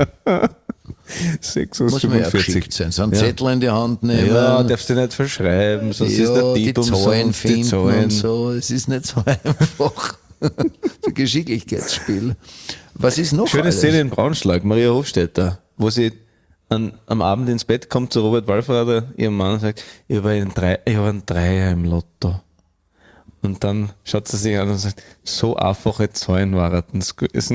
6 aus Muss man ja 45. geschickt sein. So einen Zettel in die Hand nehmen. Ja, darfst du nicht verschreiben, sonst ist der die Dieb Zahlen umsonst, die finden Zahlen. und so. Es ist nicht so einfach. Ein Geschicklichkeitsspiel. Was ist noch Schöne alles? Szene in Braunschlag, Maria Hofstetter, wo sie am Abend ins Bett kommt zu Robert Wallfahrer, ihrem Mann, und sagt, ich habe einen Dreier im Lotto. Und dann schaut sie sich an und sagt, so einfache Zahlen waren es gewesen.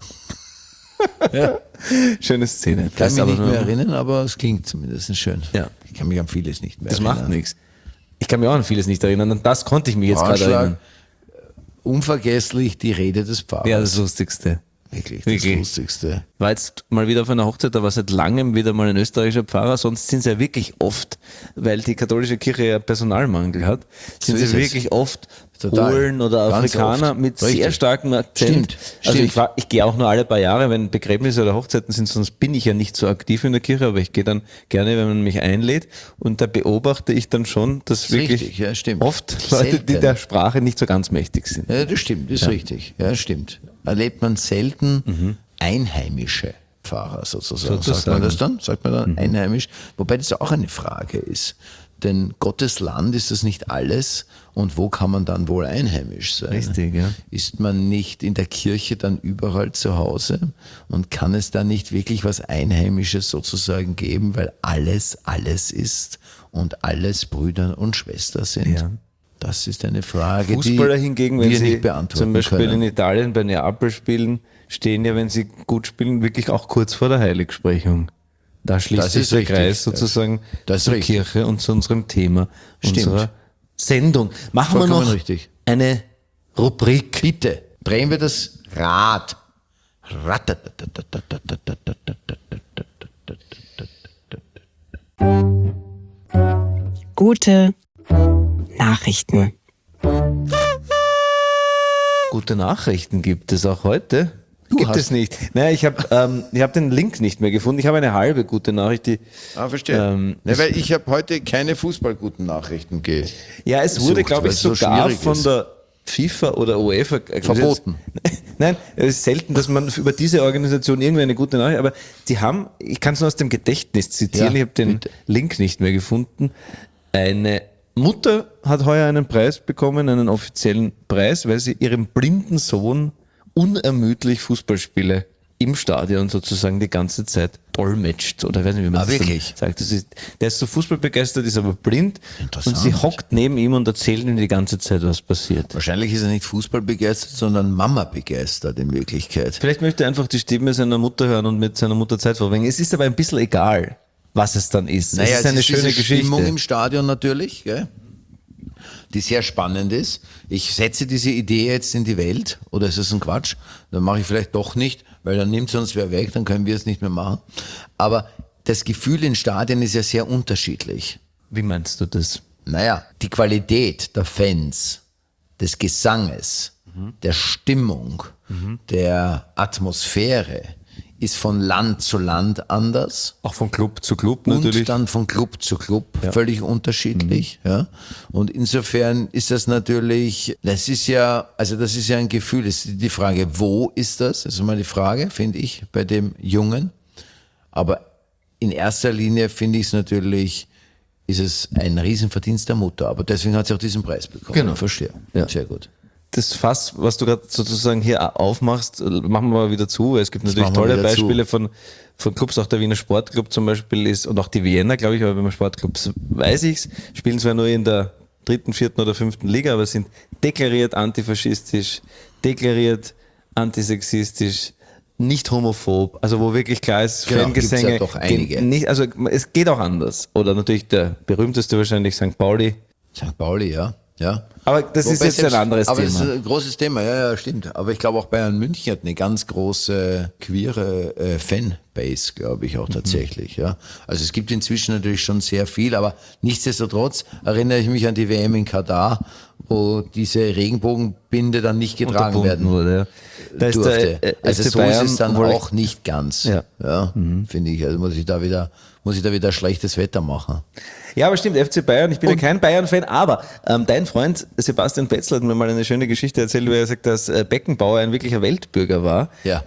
Ja. Schöne Szene. Ich kann mich aber nicht nur- mehr erinnern, aber es klingt zumindest schön. Ja. Ich kann mich an vieles nicht mehr Das erinnern. macht nichts. Ich kann mich auch an vieles nicht erinnern und das konnte ich mich jetzt gerade Braunschlag, erinnern. unvergesslich die Rede des Pfarrers. Ja, das Lustigste. Wirklich, das Wirklich. Lustigste. War jetzt mal wieder auf einer Hochzeit, da war seit langem wieder mal ein österreichischer Pfarrer, sonst sind sie ja wirklich oft, weil die katholische Kirche ja Personalmangel hat, sind So ist sie es. wirklich oft Total. Polen oder Ganz Afrikaner oft. mit Richtig. sehr starkem Akzent. Stimmt, Also stimmt. ich gehe auch nur alle paar Jahre, wenn Begräbnisse oder Hochzeiten sind, sonst bin ich ja nicht so aktiv in der Kirche, aber ich gehe dann gerne, wenn man mich einlädt, und da beobachte ich dann schon, dass ist wirklich richtig, ja, stimmt. oft Leute, die Selten. der Sprache nicht so ganz mächtig sind. Ja, das stimmt, ist richtig. Ja, stimmt. Erlebt man selten einheimische Pfarrer sozusagen. Sagt man das dann? Sagt man dann einheimisch? Wobei das auch eine Frage ist. Denn Gottes Land ist das nicht alles. Und wo kann man dann wohl einheimisch sein? Richtig, ja. Ist man nicht in der Kirche dann überall zu Hause? Und kann es da nicht wirklich was Einheimisches sozusagen geben, weil alles ist und alles Brüder und Schwester sind? Ja. Das ist eine Frage, Fußballer die hingegen, wenn wir sie nicht beantworten zum Beispiel können. in Italien bei Neapel spielen, stehen ja, wenn sie gut spielen, wirklich auch kurz vor der Heiligsprechung. Da schließt Das sich ist der richtig. Kreis sozusagen Das ist zur richtig. Kirche und zu unserem Thema Stimmt. unserer Sendung. Machen wir Vollkommen noch richtig. eine Rubrik. Bitte, drehen wir das Rad. Gute Nachrichten. Gute Nachrichten gibt es auch heute. Gibt hast- es nicht. Naja, ich hab den Link nicht mehr gefunden. Ich habe eine halbe gute Nachricht, die Verstehe. Weil ich habe heute keine fußballguten Nachrichten ja, es wurde, gesucht, glaube weil ich, es so sogar schwierig von ist. der FIFA oder UEFA Verboten. Nein, es ist selten, dass man über diese Organisation irgendwie eine gute Nachricht, aber die haben, ich kann es nur aus dem Gedächtnis zitieren, Ja, ich habe den bitte. Link nicht mehr gefunden. Eine Mutter hat heuer einen Preis bekommen, einen offiziellen Preis, weil sie ihrem blinden Sohn unermüdlich Fußballspiele im Stadion sozusagen die ganze Zeit dolmetscht, oder ich weiß nicht, wie man das wirklich? dann sagt. Der ist so fußballbegeistert, ist aber blind, und Interessant. sie hockt neben ihm und erzählt ihm die ganze Zeit, was passiert. Wahrscheinlich ist er nicht Fußball begeistert, sondern Mama begeistert in Wirklichkeit. Vielleicht möchte er einfach die Stimme seiner Mutter hören und mit seiner Mutter Zeit verbringen. Es ist aber ein bisschen egal, was es dann ist. Es ist eine schöne diese Stimmung Geschichte. im Stadion natürlich, gell? Die sehr spannend ist. Ich setze diese Idee jetzt in die Welt, oder ist es ein Quatsch? Dann mache ich vielleicht doch nicht, weil dann nimmt es uns wer weg, dann können wir es nicht mehr machen. Aber das Gefühl in Stadien ist ja sehr unterschiedlich. Wie meinst du das? Naja, die Qualität der Fans, des Gesanges, der Stimmung, der Atmosphäre ist von Land zu Land anders. Auch von Club zu Club natürlich. Und dann von Club zu Club völlig unterschiedlich. Ja. Und insofern ist das natürlich, das ist ja ein Gefühl. Es ist die Frage, wo ist das? Das ist mal die Frage, finde ich, bei dem Jungen. Aber in erster Linie finde ich es natürlich, ist es ein Riesenverdienst der Mutter. Aber deswegen hat sie auch diesen Preis bekommen. Genau. Verstehe. Ja. Sehr gut. Das Fass, was du gerade sozusagen hier aufmachst, machen wir mal wieder zu, weil es gibt natürlich machen wir tolle wieder Beispiele von Clubs, auch der Wiener Sportclub zum Beispiel ist, und auch die Vienna, glaube ich, aber beim Sportclubs weiß ich's, spielen zwar nur in der 3., 4. oder 5. Liga, aber sind deklariert antifaschistisch, deklariert antisexistisch, nicht homophob, also wo wirklich klar ist, Genau, Fangesänge gibt's ja doch einige. gehen nicht, also es geht auch anders. Oder natürlich der berühmteste wahrscheinlich St. Pauli. St. Pauli, ja. Ja. Aber das ist Wobei jetzt ein anderes aber Thema. das ist ein großes Thema, ja, stimmt. Aber ich glaube auch Bayern München hat eine ganz große queere Fanbase, glaube ich auch tatsächlich. Ja. Also es gibt inzwischen natürlich schon sehr viel, aber nichtsdestotrotz erinnere ich mich an die WM in Katar, wo diese Regenbogenbinde dann nicht getragen Unterbunden werden wurde, ja. Da ist durfte. der, Also FC so Bayern, ist es dann obwohl auch nicht ganz. Ja. Finde ich. Also muss ich da wieder schlechtes Wetter machen. Ja, aber stimmt, FC Bayern, ich bin ja kein Bayern-Fan, aber dein Freund Sebastian Petzl hat mir mal eine schöne Geschichte erzählt, wo er sagt, dass Beckenbauer ein wirklicher Weltbürger war. Ja.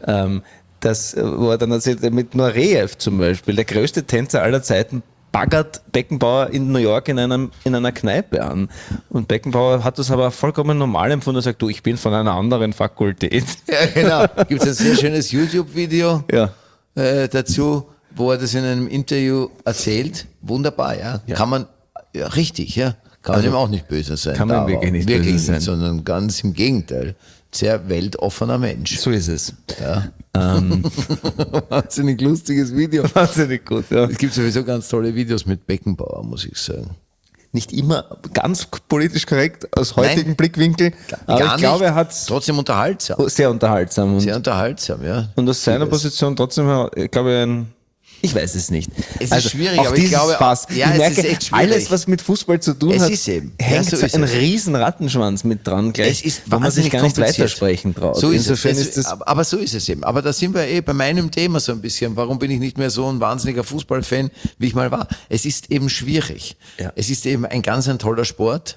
Wo er dann erzählt, mit Nureyev zum Beispiel, der größte Tänzer aller Zeiten, baggert Beckenbauer in New York in einer Kneipe an. Und Beckenbauer hat das aber vollkommen normal empfunden und sagt, du, ich bin von einer anderen Fakultät. Ja, genau. Gibt es ein sehr schönes YouTube-Video Ja. dazu, wo er das in einem Interview erzählt. Wunderbar, ja. Kann man, ja, richtig, ja. Kann man ihm auch nicht böse sein. kann man da, wirklich aber nicht wirklich böse sein. nicht, sondern ganz im Gegenteil. Sehr weltoffener Mensch. So ist es. Wahnsinnig lustiges Video. Wahnsinnig gut, ja. Es gibt sowieso ganz tolle Videos mit Beckenbauer, muss ich sagen. nicht immer ganz politisch korrekt aus heutigem Blickwinkel, aber Gar ich glaube, nicht. er hat es Trotzdem unterhaltsam. sehr unterhaltsam. Sehr unterhaltsam, ja. Und aus seiner Vieles. Position trotzdem, glaube ich weiß es nicht. Es ist schwierig, auch aber ich dieses glaube, Fass. ja, ich es merke, ist echt schwierig. alles, was mit Fußball zu tun Es hat, ist eben. Ja, hängt so so ist ein es. riesen Rattenschwanz mit dran gleich, Es ist wo man sich wahnsinnig gar nicht kompliziert. weitersprechen traut. So ist Insofern es. ist das Aber so ist es eben. Aber da sind wir bei meinem Thema so ein bisschen. Warum bin ich nicht mehr so ein wahnsinniger Fußballfan, wie ich mal war? Es ist eben schwierig. Ja. Es ist eben ein toller Sport,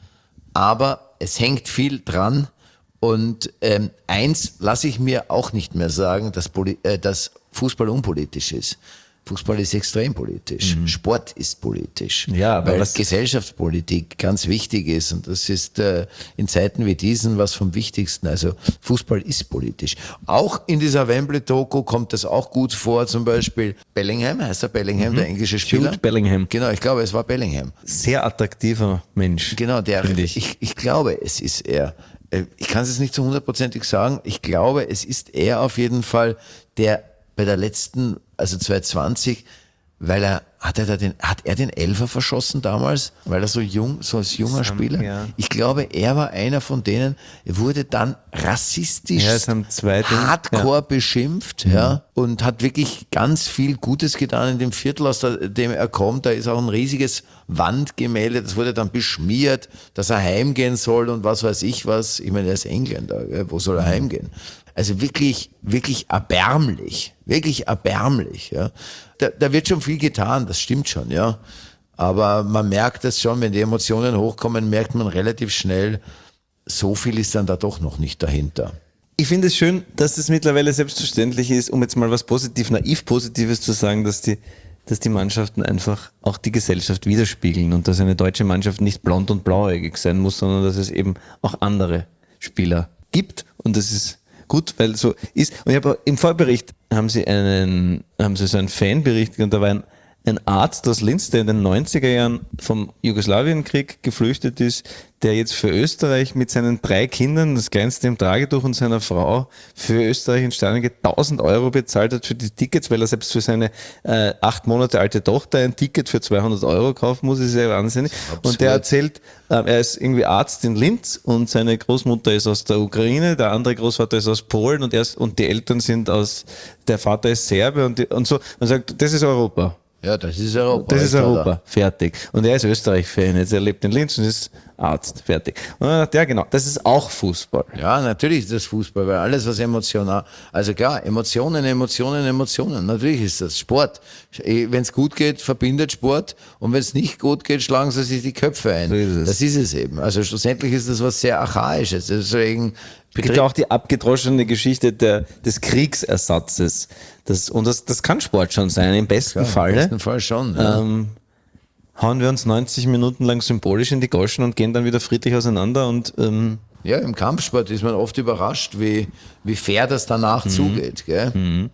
aber es hängt viel dran. Und eins lasse ich mir auch nicht mehr sagen, dass Fußball unpolitisch ist. Fußball ist extrem politisch. Sport ist politisch. Ja, aber weil was- Gesellschaftspolitik ganz wichtig ist. Und das ist in Zeiten wie diesen was vom Wichtigsten. Also Fußball ist politisch. Auch in dieser Wembley-Doku kommt das auch gut vor. Zum Beispiel Bellingham, heißt er Bellingham, der englische Spieler? Jude Bellingham. Genau, ich glaube, es war Bellingham. sehr attraktiver Mensch. Genau, finde ich. ich glaube, es ist er. Ich kann es jetzt nicht so hundertprozentig sagen. Ich glaube, es ist er auf jeden Fall, der bei der letzten, also 2020, weil hat er den Elfer verschossen damals, weil er so als junger Spieler. ja. Ich glaube, er war einer von denen, er wurde dann rassistisch, Ja, es haben zwei Dinge, hardcore beschimpft, ja, und hat wirklich ganz viel Gutes getan in dem Viertel, aus dem er kommt. Da ist auch ein riesiges Wandgemälde, das wurde dann beschmiert, dass er heimgehen soll und was weiß ich was. Ich meine, er ist Engländer, gell? Wo soll er heimgehen? Also wirklich, wirklich erbärmlich, ja. Da wird schon viel getan, das stimmt schon, ja. Aber man merkt das schon, wenn die Emotionen hochkommen, merkt man relativ schnell, so viel ist dann da doch noch nicht dahinter. Ich finde es schön, dass es mittlerweile selbstverständlich ist, um jetzt mal was naiv Positives zu sagen, dass die Mannschaften einfach auch die Gesellschaft widerspiegeln und dass eine deutsche Mannschaft nicht blond und blauäugig sein muss, sondern dass es eben auch andere Spieler gibt und das ist gut, weil so ist. Und ich habe im Vorbericht haben sie so einen Fanbericht und da war ein Arzt aus Linz, der in den 90er Jahren vom Jugoslawienkrieg geflüchtet ist, der jetzt für Österreich mit seinen 3 Kindern, das kleinste im Tragetuch und seiner Frau, für Österreich ins Stadion geht, 1.000 Euro bezahlt hat für die Tickets, weil er selbst für seine 8 Monate alte Tochter ein Ticket für 200 Euro kaufen muss, ist ja wahnsinnig. Und der erzählt, er ist irgendwie Arzt in Linz und seine Großmutter ist aus der Ukraine, der andere Großvater ist aus Polen und die Eltern sind der Vater ist Serbe und so. Man sagt, das ist Europa. Ja, das ist Europa. Das ist Alter. Europa, fertig. Und er ist Österreich-Fan, jetzt er lebt in Linz und ist Arzt, fertig. Und dann dachte, ja genau, das ist auch Fußball. Ja, natürlich ist das Fußball, weil alles was emotional, also klar, Emotionen, natürlich ist das Sport. Wenn es gut geht, verbindet Sport und wenn es nicht gut geht, schlagen sie sich die Köpfe ein. So ist es. Das ist es eben. Also schlussendlich ist das was sehr Archaisches. Deswegen Es gibt auch die abgedroschene Geschichte des Kriegsersatzes. Das kann Sport schon sein, im besten Im Falle. besten Fall schon. Ja. Hauen wir uns 90 Minuten lang symbolisch in die Goschen und gehen dann wieder friedlich auseinander und Ja, im Kampfsport ist man oft überrascht, wie fair das danach zugeht. Gell?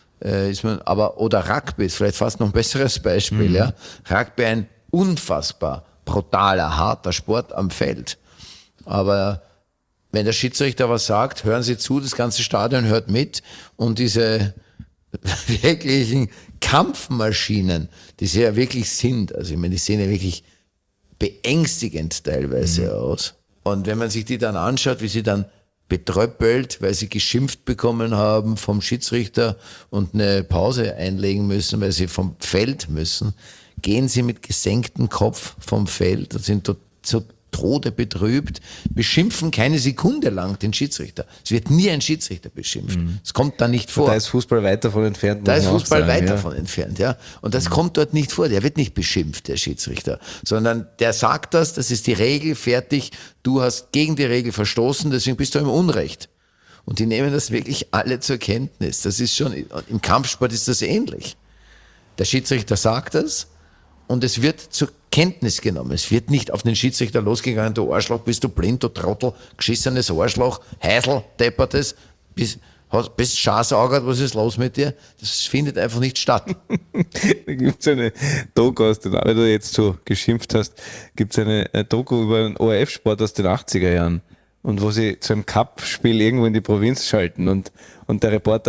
Oder Rugby ist vielleicht fast noch ein besseres Beispiel. Ja? Rugby ein unfassbar brutaler, harter Sport am Feld. Aber wenn der Schiedsrichter was sagt, hören Sie zu, das ganze Stadion hört mit und diese wirklichen Kampfmaschinen, die sie ja wirklich sind, also ich meine, die sehen ja wirklich beängstigend teilweise aus. Und wenn man sich die dann anschaut, wie sie dann betröppelt, weil sie geschimpft bekommen haben vom Schiedsrichter und eine Pause einlegen müssen, weil sie vom Feld müssen, gehen sie mit gesenktem Kopf vom Feld und sind so Tode betrübt, beschimpfen keine Sekunde lang den Schiedsrichter. Es wird nie ein Schiedsrichter beschimpft. Es kommt da nicht vor. da ist Fußball weit davon entfernt. Da muss ist man auch Fußball sagen, weit ja. davon entfernt, ja. Und das kommt dort nicht vor. Der wird nicht beschimpft, der Schiedsrichter. Sondern der sagt das ist die Regel, fertig. Du hast gegen die Regel verstoßen, deswegen bist du im Unrecht. Und die nehmen das wirklich alle zur Kenntnis. Das ist schon, im Kampfsport ist das ähnlich. Der Schiedsrichter sagt das und es wird zur Kenntnis genommen. Es wird nicht auf den Schiedsrichter losgegangen, du Arschloch, bist du blind, du Trottel, geschissenes Arschloch, Heisel, deppertes, bist schaßaugert, was ist los mit dir? Das findet einfach nicht statt. Da gibt es eine Doku aus den, weil du jetzt so geschimpft hast, gibt es eine Doku über einen ORF-Sport aus den 80er Jahren und wo sie zu einem Cup-Spiel irgendwo in die Provinz schalten und der Reporter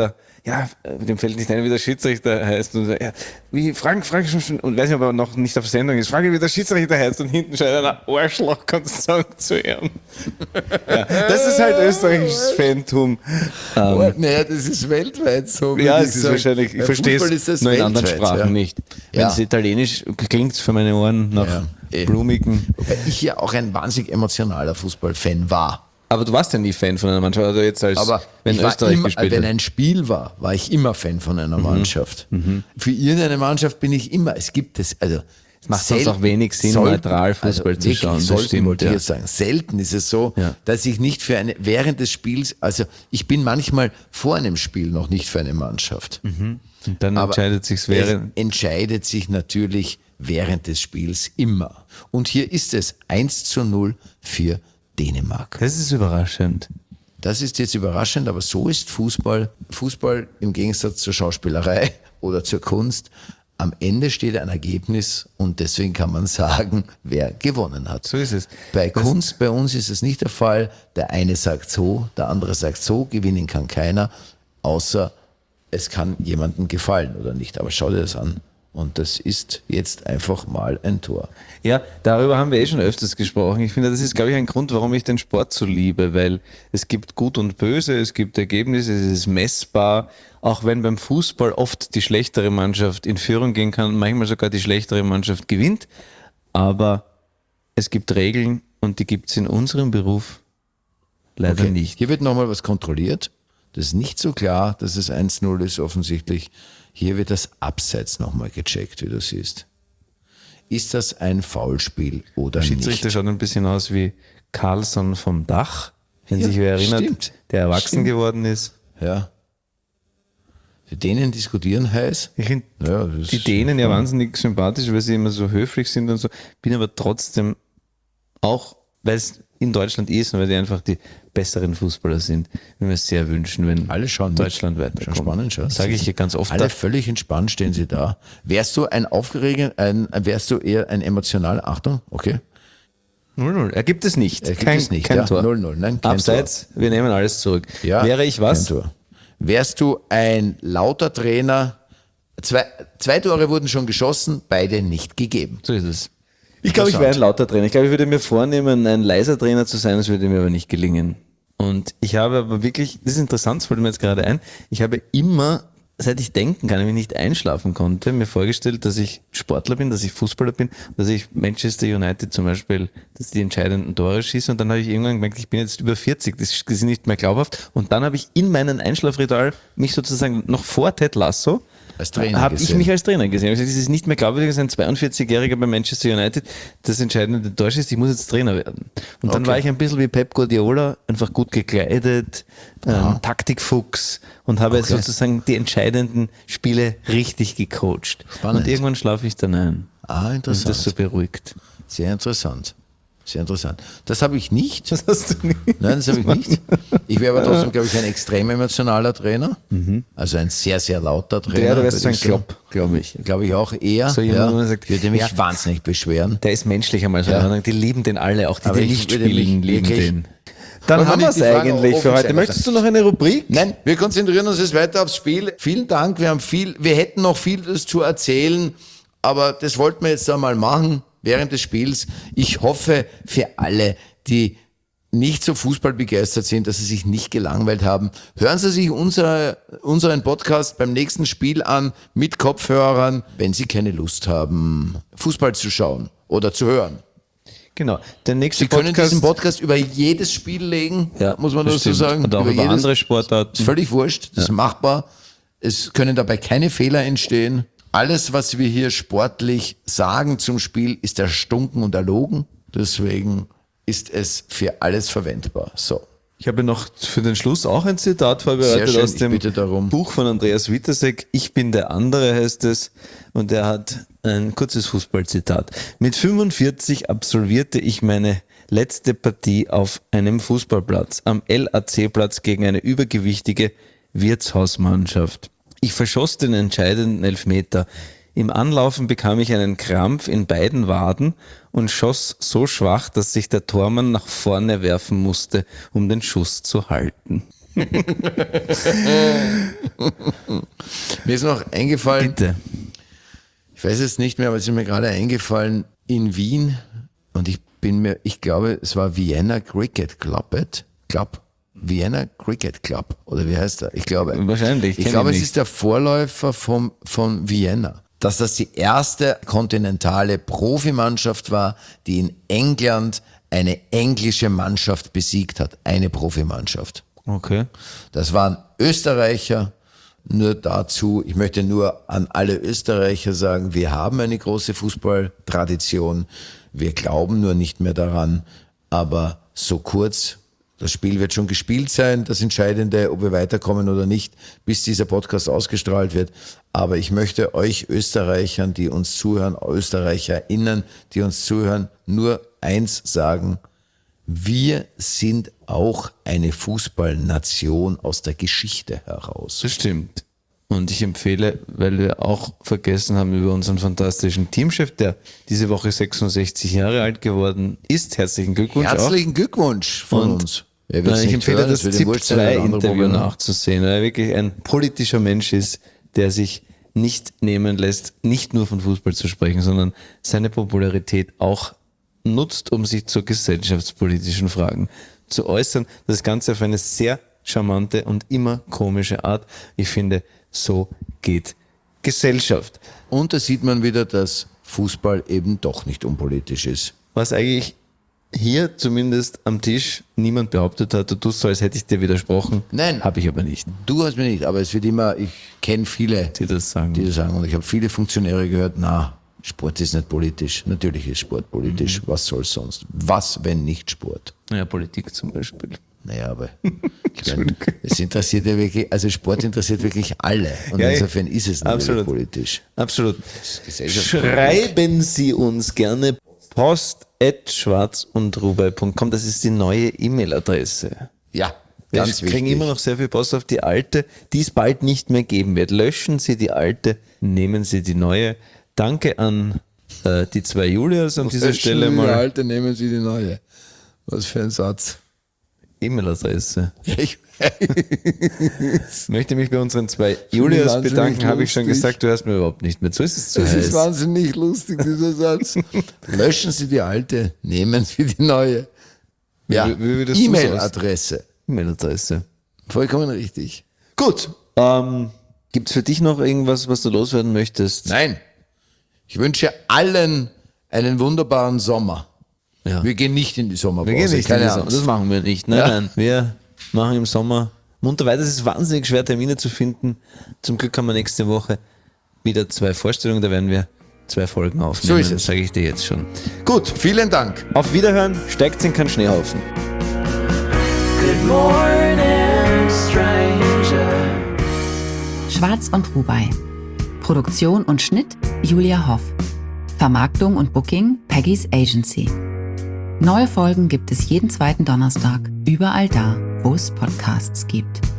ja, dem fällt nicht ein, wie der Schiedsrichter heißt. Und so, ja, wie Frank schon, und weiß nicht, ob er noch nicht auf Sendung ist, frage, wie der Schiedsrichter heißt. Und hinten schreit einer Arschloch, kannst du sagen zu ihm. Ja, das ist halt österreichisches Fantum. Naja, das ist weltweit so. Ja, würde es ist sagen. wahrscheinlich, ich Bei verstehe Fußball es ist das nur in anderen weltweit, Sprachen ja. nicht. Wenn Ja. es Italienisch klingt für meine Ohren nach blumigen. Wobei ich ja auch ein wahnsinnig emotionaler Fußballfan war. Aber du warst ja nie Fan von einer Mannschaft, also jetzt als Aber wenn ich war Österreich immer, gespielt wenn hat. ein Spiel war ich immer Fan von einer Mannschaft. Für irgendeine Mannschaft bin ich immer. Es gibt es, also Es macht sonst auch wenig Sinn, neutral Fußball zu wirklich schauen. Das Sollten, stimmt, wollte ich ja. jetzt sagen. Selten ist es so, Ja. dass ich nicht während des Spiels, also ich bin manchmal vor einem Spiel noch nicht für eine Mannschaft. Und dann Aber entscheidet sich's während. es entscheidet sich natürlich während des Spiels immer. Und hier ist es 1:0 für Dänemark. Das ist überraschend. Das ist jetzt überraschend, aber so ist Fußball. Fußball im Gegensatz zur Schauspielerei oder zur Kunst. Am Ende steht ein Ergebnis und deswegen kann man sagen, wer gewonnen hat. So ist es. Bei Kunst, bei uns ist es nicht der Fall. Der eine sagt so, der andere sagt so, gewinnen kann keiner, außer es kann jemandem gefallen oder nicht. Aber schau dir das an. Und das ist jetzt einfach mal ein Tor. Ja, darüber haben wir schon öfters gesprochen. Ich finde, das ist, glaube ich, ein Grund, warum ich den Sport so liebe, weil es gibt Gut und Böse, es gibt Ergebnisse, es ist messbar. Auch wenn beim Fußball oft die schlechtere Mannschaft in Führung gehen kann, manchmal sogar die schlechtere Mannschaft gewinnt. Aber es gibt Regeln und die gibt es in unserem Beruf leider nicht. Hier wird nochmal was kontrolliert. Das ist nicht so klar, dass es 1:0 ist offensichtlich. Hier wird das Abseits nochmal gecheckt, wie du siehst. Ist das ein Foulspiel oder Der Schiedsrichter nicht? schaut ein bisschen aus wie Carlson vom Dach, wenn sich wer erinnert, stimmt. der erwachsen Stimmt. geworden ist. Ja. Die Dänen diskutieren heiß. Ich finde Ja, das die Dänen ja wahnsinnig sympathisch, weil sie immer so höflich sind und so. Bin aber trotzdem auch, weil es in Deutschland ist und weil die einfach die besseren Fußballer sind, würde mir sehr wünschen, wenn Alle schauen Deutschland mit. weiterkommt. Schon spannend, schau. Sage ich hier ganz oft. Alle völlig entspannt stehen sie da. Wärst du wärst du eher ein emotionaler, Achtung, okay. 0-0. Er gibt es nicht. Gibt es nicht, kein ja. Tor. 0-0, nein, kein Abseits, wir nehmen alles zurück. Ja, Wäre ich was? kein Tor. Wärst du ein lauter Trainer, zwei Tore wurden schon geschossen, beide nicht gegeben. So ist es. Ich glaube, ich wäre ein lauter Trainer. Ich glaube, ich würde mir vornehmen, ein leiser Trainer zu sein, das würde mir aber nicht gelingen. Und ich habe aber wirklich, das ist interessant, das fällt mir jetzt gerade ein, ich habe immer, seit ich denken kann, wenn ich nicht einschlafen konnte, mir vorgestellt, dass ich Sportler bin, dass ich Fußballer bin, dass ich Manchester United zum Beispiel, dass die entscheidenden Tore schießen und dann habe ich irgendwann gemerkt, ich bin jetzt über 40, das ist nicht mehr glaubhaft und dann habe ich in meinem Einschlafritual mich sozusagen noch vor Ted Lasso Als Trainer habe ich gesehen. mich als Trainer gesehen. Ich habe gesagt, es ist nicht mehr glaubwürdig, dass ein 42-Jähriger bei Manchester United das entscheidende Tor ist, ich muss jetzt Trainer werden. Und dann Okay. war ich ein bisschen wie Pep Guardiola, einfach gut gekleidet, Taktikfuchs und habe Okay. sozusagen die entscheidenden Spiele richtig gecoacht. Spannend. Und irgendwann schlafe ich dann ein. Ah, Und interessant. das so beruhigt. Sehr interessant. Sehr interessant. Das habe ich nicht. Das hast du nicht. Nein, das habe ich nicht. Ich wäre aber trotzdem, glaube ich, ein extrem emotionaler Trainer. Also ein sehr, sehr lauter Trainer. Der wärst so ein würde ich sagen. Klopp, glaube ich. Glaube ich auch eher. So jemand, wo man sagt, würde mich ja. wahnsinnig beschweren. Der ist menschlich einmal so. Ja. Die lieben den alle, auch die, Aber die ich nicht würde spielen, mich lieben wirklich- den. Dann Wollen wir haben wir nicht es die Fragen eigentlich für offen heute. sein Möchtest du noch eine Rubrik? Nein, wir konzentrieren uns jetzt weiter aufs Spiel. Vielen Dank, wir hätten noch vieles zu erzählen, aber das wollten wir jetzt einmal machen während des Spiels. Ich hoffe für alle, die nicht so fußballbegeistert sind, dass sie sich nicht gelangweilt haben. Hören Sie sich unseren Podcast beim nächsten Spiel an mit Kopfhörern, wenn Sie keine Lust haben, Fußball zu schauen oder zu hören. Genau. Der nächste Sie können Podcast, diesen Podcast über jedes Spiel legen, Ja, muss man das dazu stimmt. sagen. Und auch über jedes. andere Sportarten. Ist völlig wurscht, das ist machbar. Es können dabei keine Fehler entstehen. Alles, was wir hier sportlich sagen zum Spiel, ist erstunken und erlogen. Deswegen ist es für alles verwendbar. So. Ich habe noch für den Schluss auch ein Zitat vorbereitet Sehr schön, aus ich dem bitte darum. Buch von Andreas Witasek. Ich bin der andere heißt es. Und er hat ein kurzes Fußballzitat. Mit 45 absolvierte ich meine letzte Partie auf einem Fußballplatz, am LAC-Platz gegen eine übergewichtige Wirtshausmannschaft. Ich verschoss den entscheidenden Elfmeter. Im Anlaufen bekam ich einen Krampf in beiden Waden und schoss so schwach, dass sich der Tormann nach vorne werfen musste, um den Schuss zu halten. Mir ist noch eingefallen, Bitte. ich weiß es nicht mehr, aber es ist mir gerade eingefallen, in Wien, und ich glaube, es war Vienna Cricket Club. Vienna Cricket Club, oder wie heißt er? Ich glaube. Wahrscheinlich. Ich glaube, es ist der Vorläufer von Vienna. Dass das die erste kontinentale Profimannschaft war, die in England eine englische Mannschaft besiegt hat. Eine Profimannschaft. Okay. Das waren Österreicher. Nur dazu, ich möchte nur an alle Österreicher sagen, wir haben eine große Fußballtradition. Wir glauben nur nicht mehr daran. Aber so kurz, das Spiel wird schon gespielt sein, das Entscheidende, ob wir weiterkommen oder nicht, bis dieser Podcast ausgestrahlt wird. Aber ich möchte euch Österreichern, die uns zuhören, ÖsterreicherInnen, die uns zuhören, nur eins sagen: Wir sind auch eine Fußballnation aus der Geschichte heraus. Das stimmt. Und ich empfehle, weil wir auch vergessen haben über unseren fantastischen Teamchef, der diese Woche 66 Jahre alt geworden ist. Herzlichen Glückwunsch Herzlichen Glückwunsch von Und uns. Er wird's ich nicht empfehle, hören, das wird ihm wurscht sein, ein anderer ZIP-2-Interview Problem. nachzusehen, weil er wirklich ein politischer Mensch ist, der sich nicht nehmen lässt, nicht nur von Fußball zu sprechen, sondern seine Popularität auch nutzt, um sich zu gesellschaftspolitischen Fragen zu äußern. Das Ganze auf eine sehr charmante und immer komische Art. Ich finde, so geht Gesellschaft. Und da sieht man wieder, dass Fußball eben doch nicht unpolitisch ist. Was eigentlich hier zumindest am Tisch niemand behauptet hat, du tust so, als hätte ich dir widersprochen. Nein. Habe ich aber nicht. Du hast mir nicht, aber es wird immer, ich kenne viele, Die das sagen. die das sagen. Und ich habe viele Funktionäre gehört, Sport ist nicht politisch. Natürlich ist Sport politisch. Was soll sonst? Was, wenn nicht Sport? Ja, Politik zum Beispiel. Naja, aber ich meine, es interessiert ja wirklich, also Sport interessiert wirklich alle. Und Ja, insofern ist es natürlich absolut. politisch. Absolut. Gesellschaftspolitik. Schreiben Sie uns gerne post@schwarzundrubai.com. Das ist die neue E-Mail-Adresse. Ja, Wir ganz kriegen wichtig. immer noch sehr viel Post auf die alte, die es bald nicht mehr geben wird. Löschen Sie die alte, nehmen Sie die neue. Danke an die zwei Julias an dieser Stelle Die mal. alte, nehmen Sie die neue. Was für ein Satz. E-Mail-Adresse. Ich, Möchte mich bei unseren zwei Julias wahnsinnig bedanken, habe ich schon lustig. gesagt, du hörst mir überhaupt nicht mehr zu. Ist es zu das ist heiß? wahnsinnig lustig, dieser Satz. Löschen Sie die alte, nehmen Sie die neue. Ja, Wie würdest du E-Mail-Adresse. E-Mail-Adresse. Vollkommen richtig. Gut. Gibt es für dich noch irgendwas, was du loswerden möchtest? Nein, ich wünsche allen einen wunderbaren Sommer. Ja. Wir gehen nicht in die Sommerpause. Wir gehen nicht keine in die Sommer. Angst. Das machen wir nicht. Nein, Ja. nein. Wir machen im Sommer munter weiter. Es ist wahnsinnig schwer, Termine zu finden. Zum Glück haben wir nächste Woche wieder 2 Vorstellungen. Da werden wir 2 Folgen aufnehmen. So ist es. Sage ich dir jetzt schon. Gut. Vielen Dank. Auf Wiederhören. Steigt in keinen Schneehaufen. Good morning, stranger. Schwarz und Rubai. Produktion und Schnitt Julia Hoff. Vermarktung und Booking Peggy's Agency. Neue Folgen gibt es jeden zweiten Donnerstag, überall da, wo es Podcasts gibt.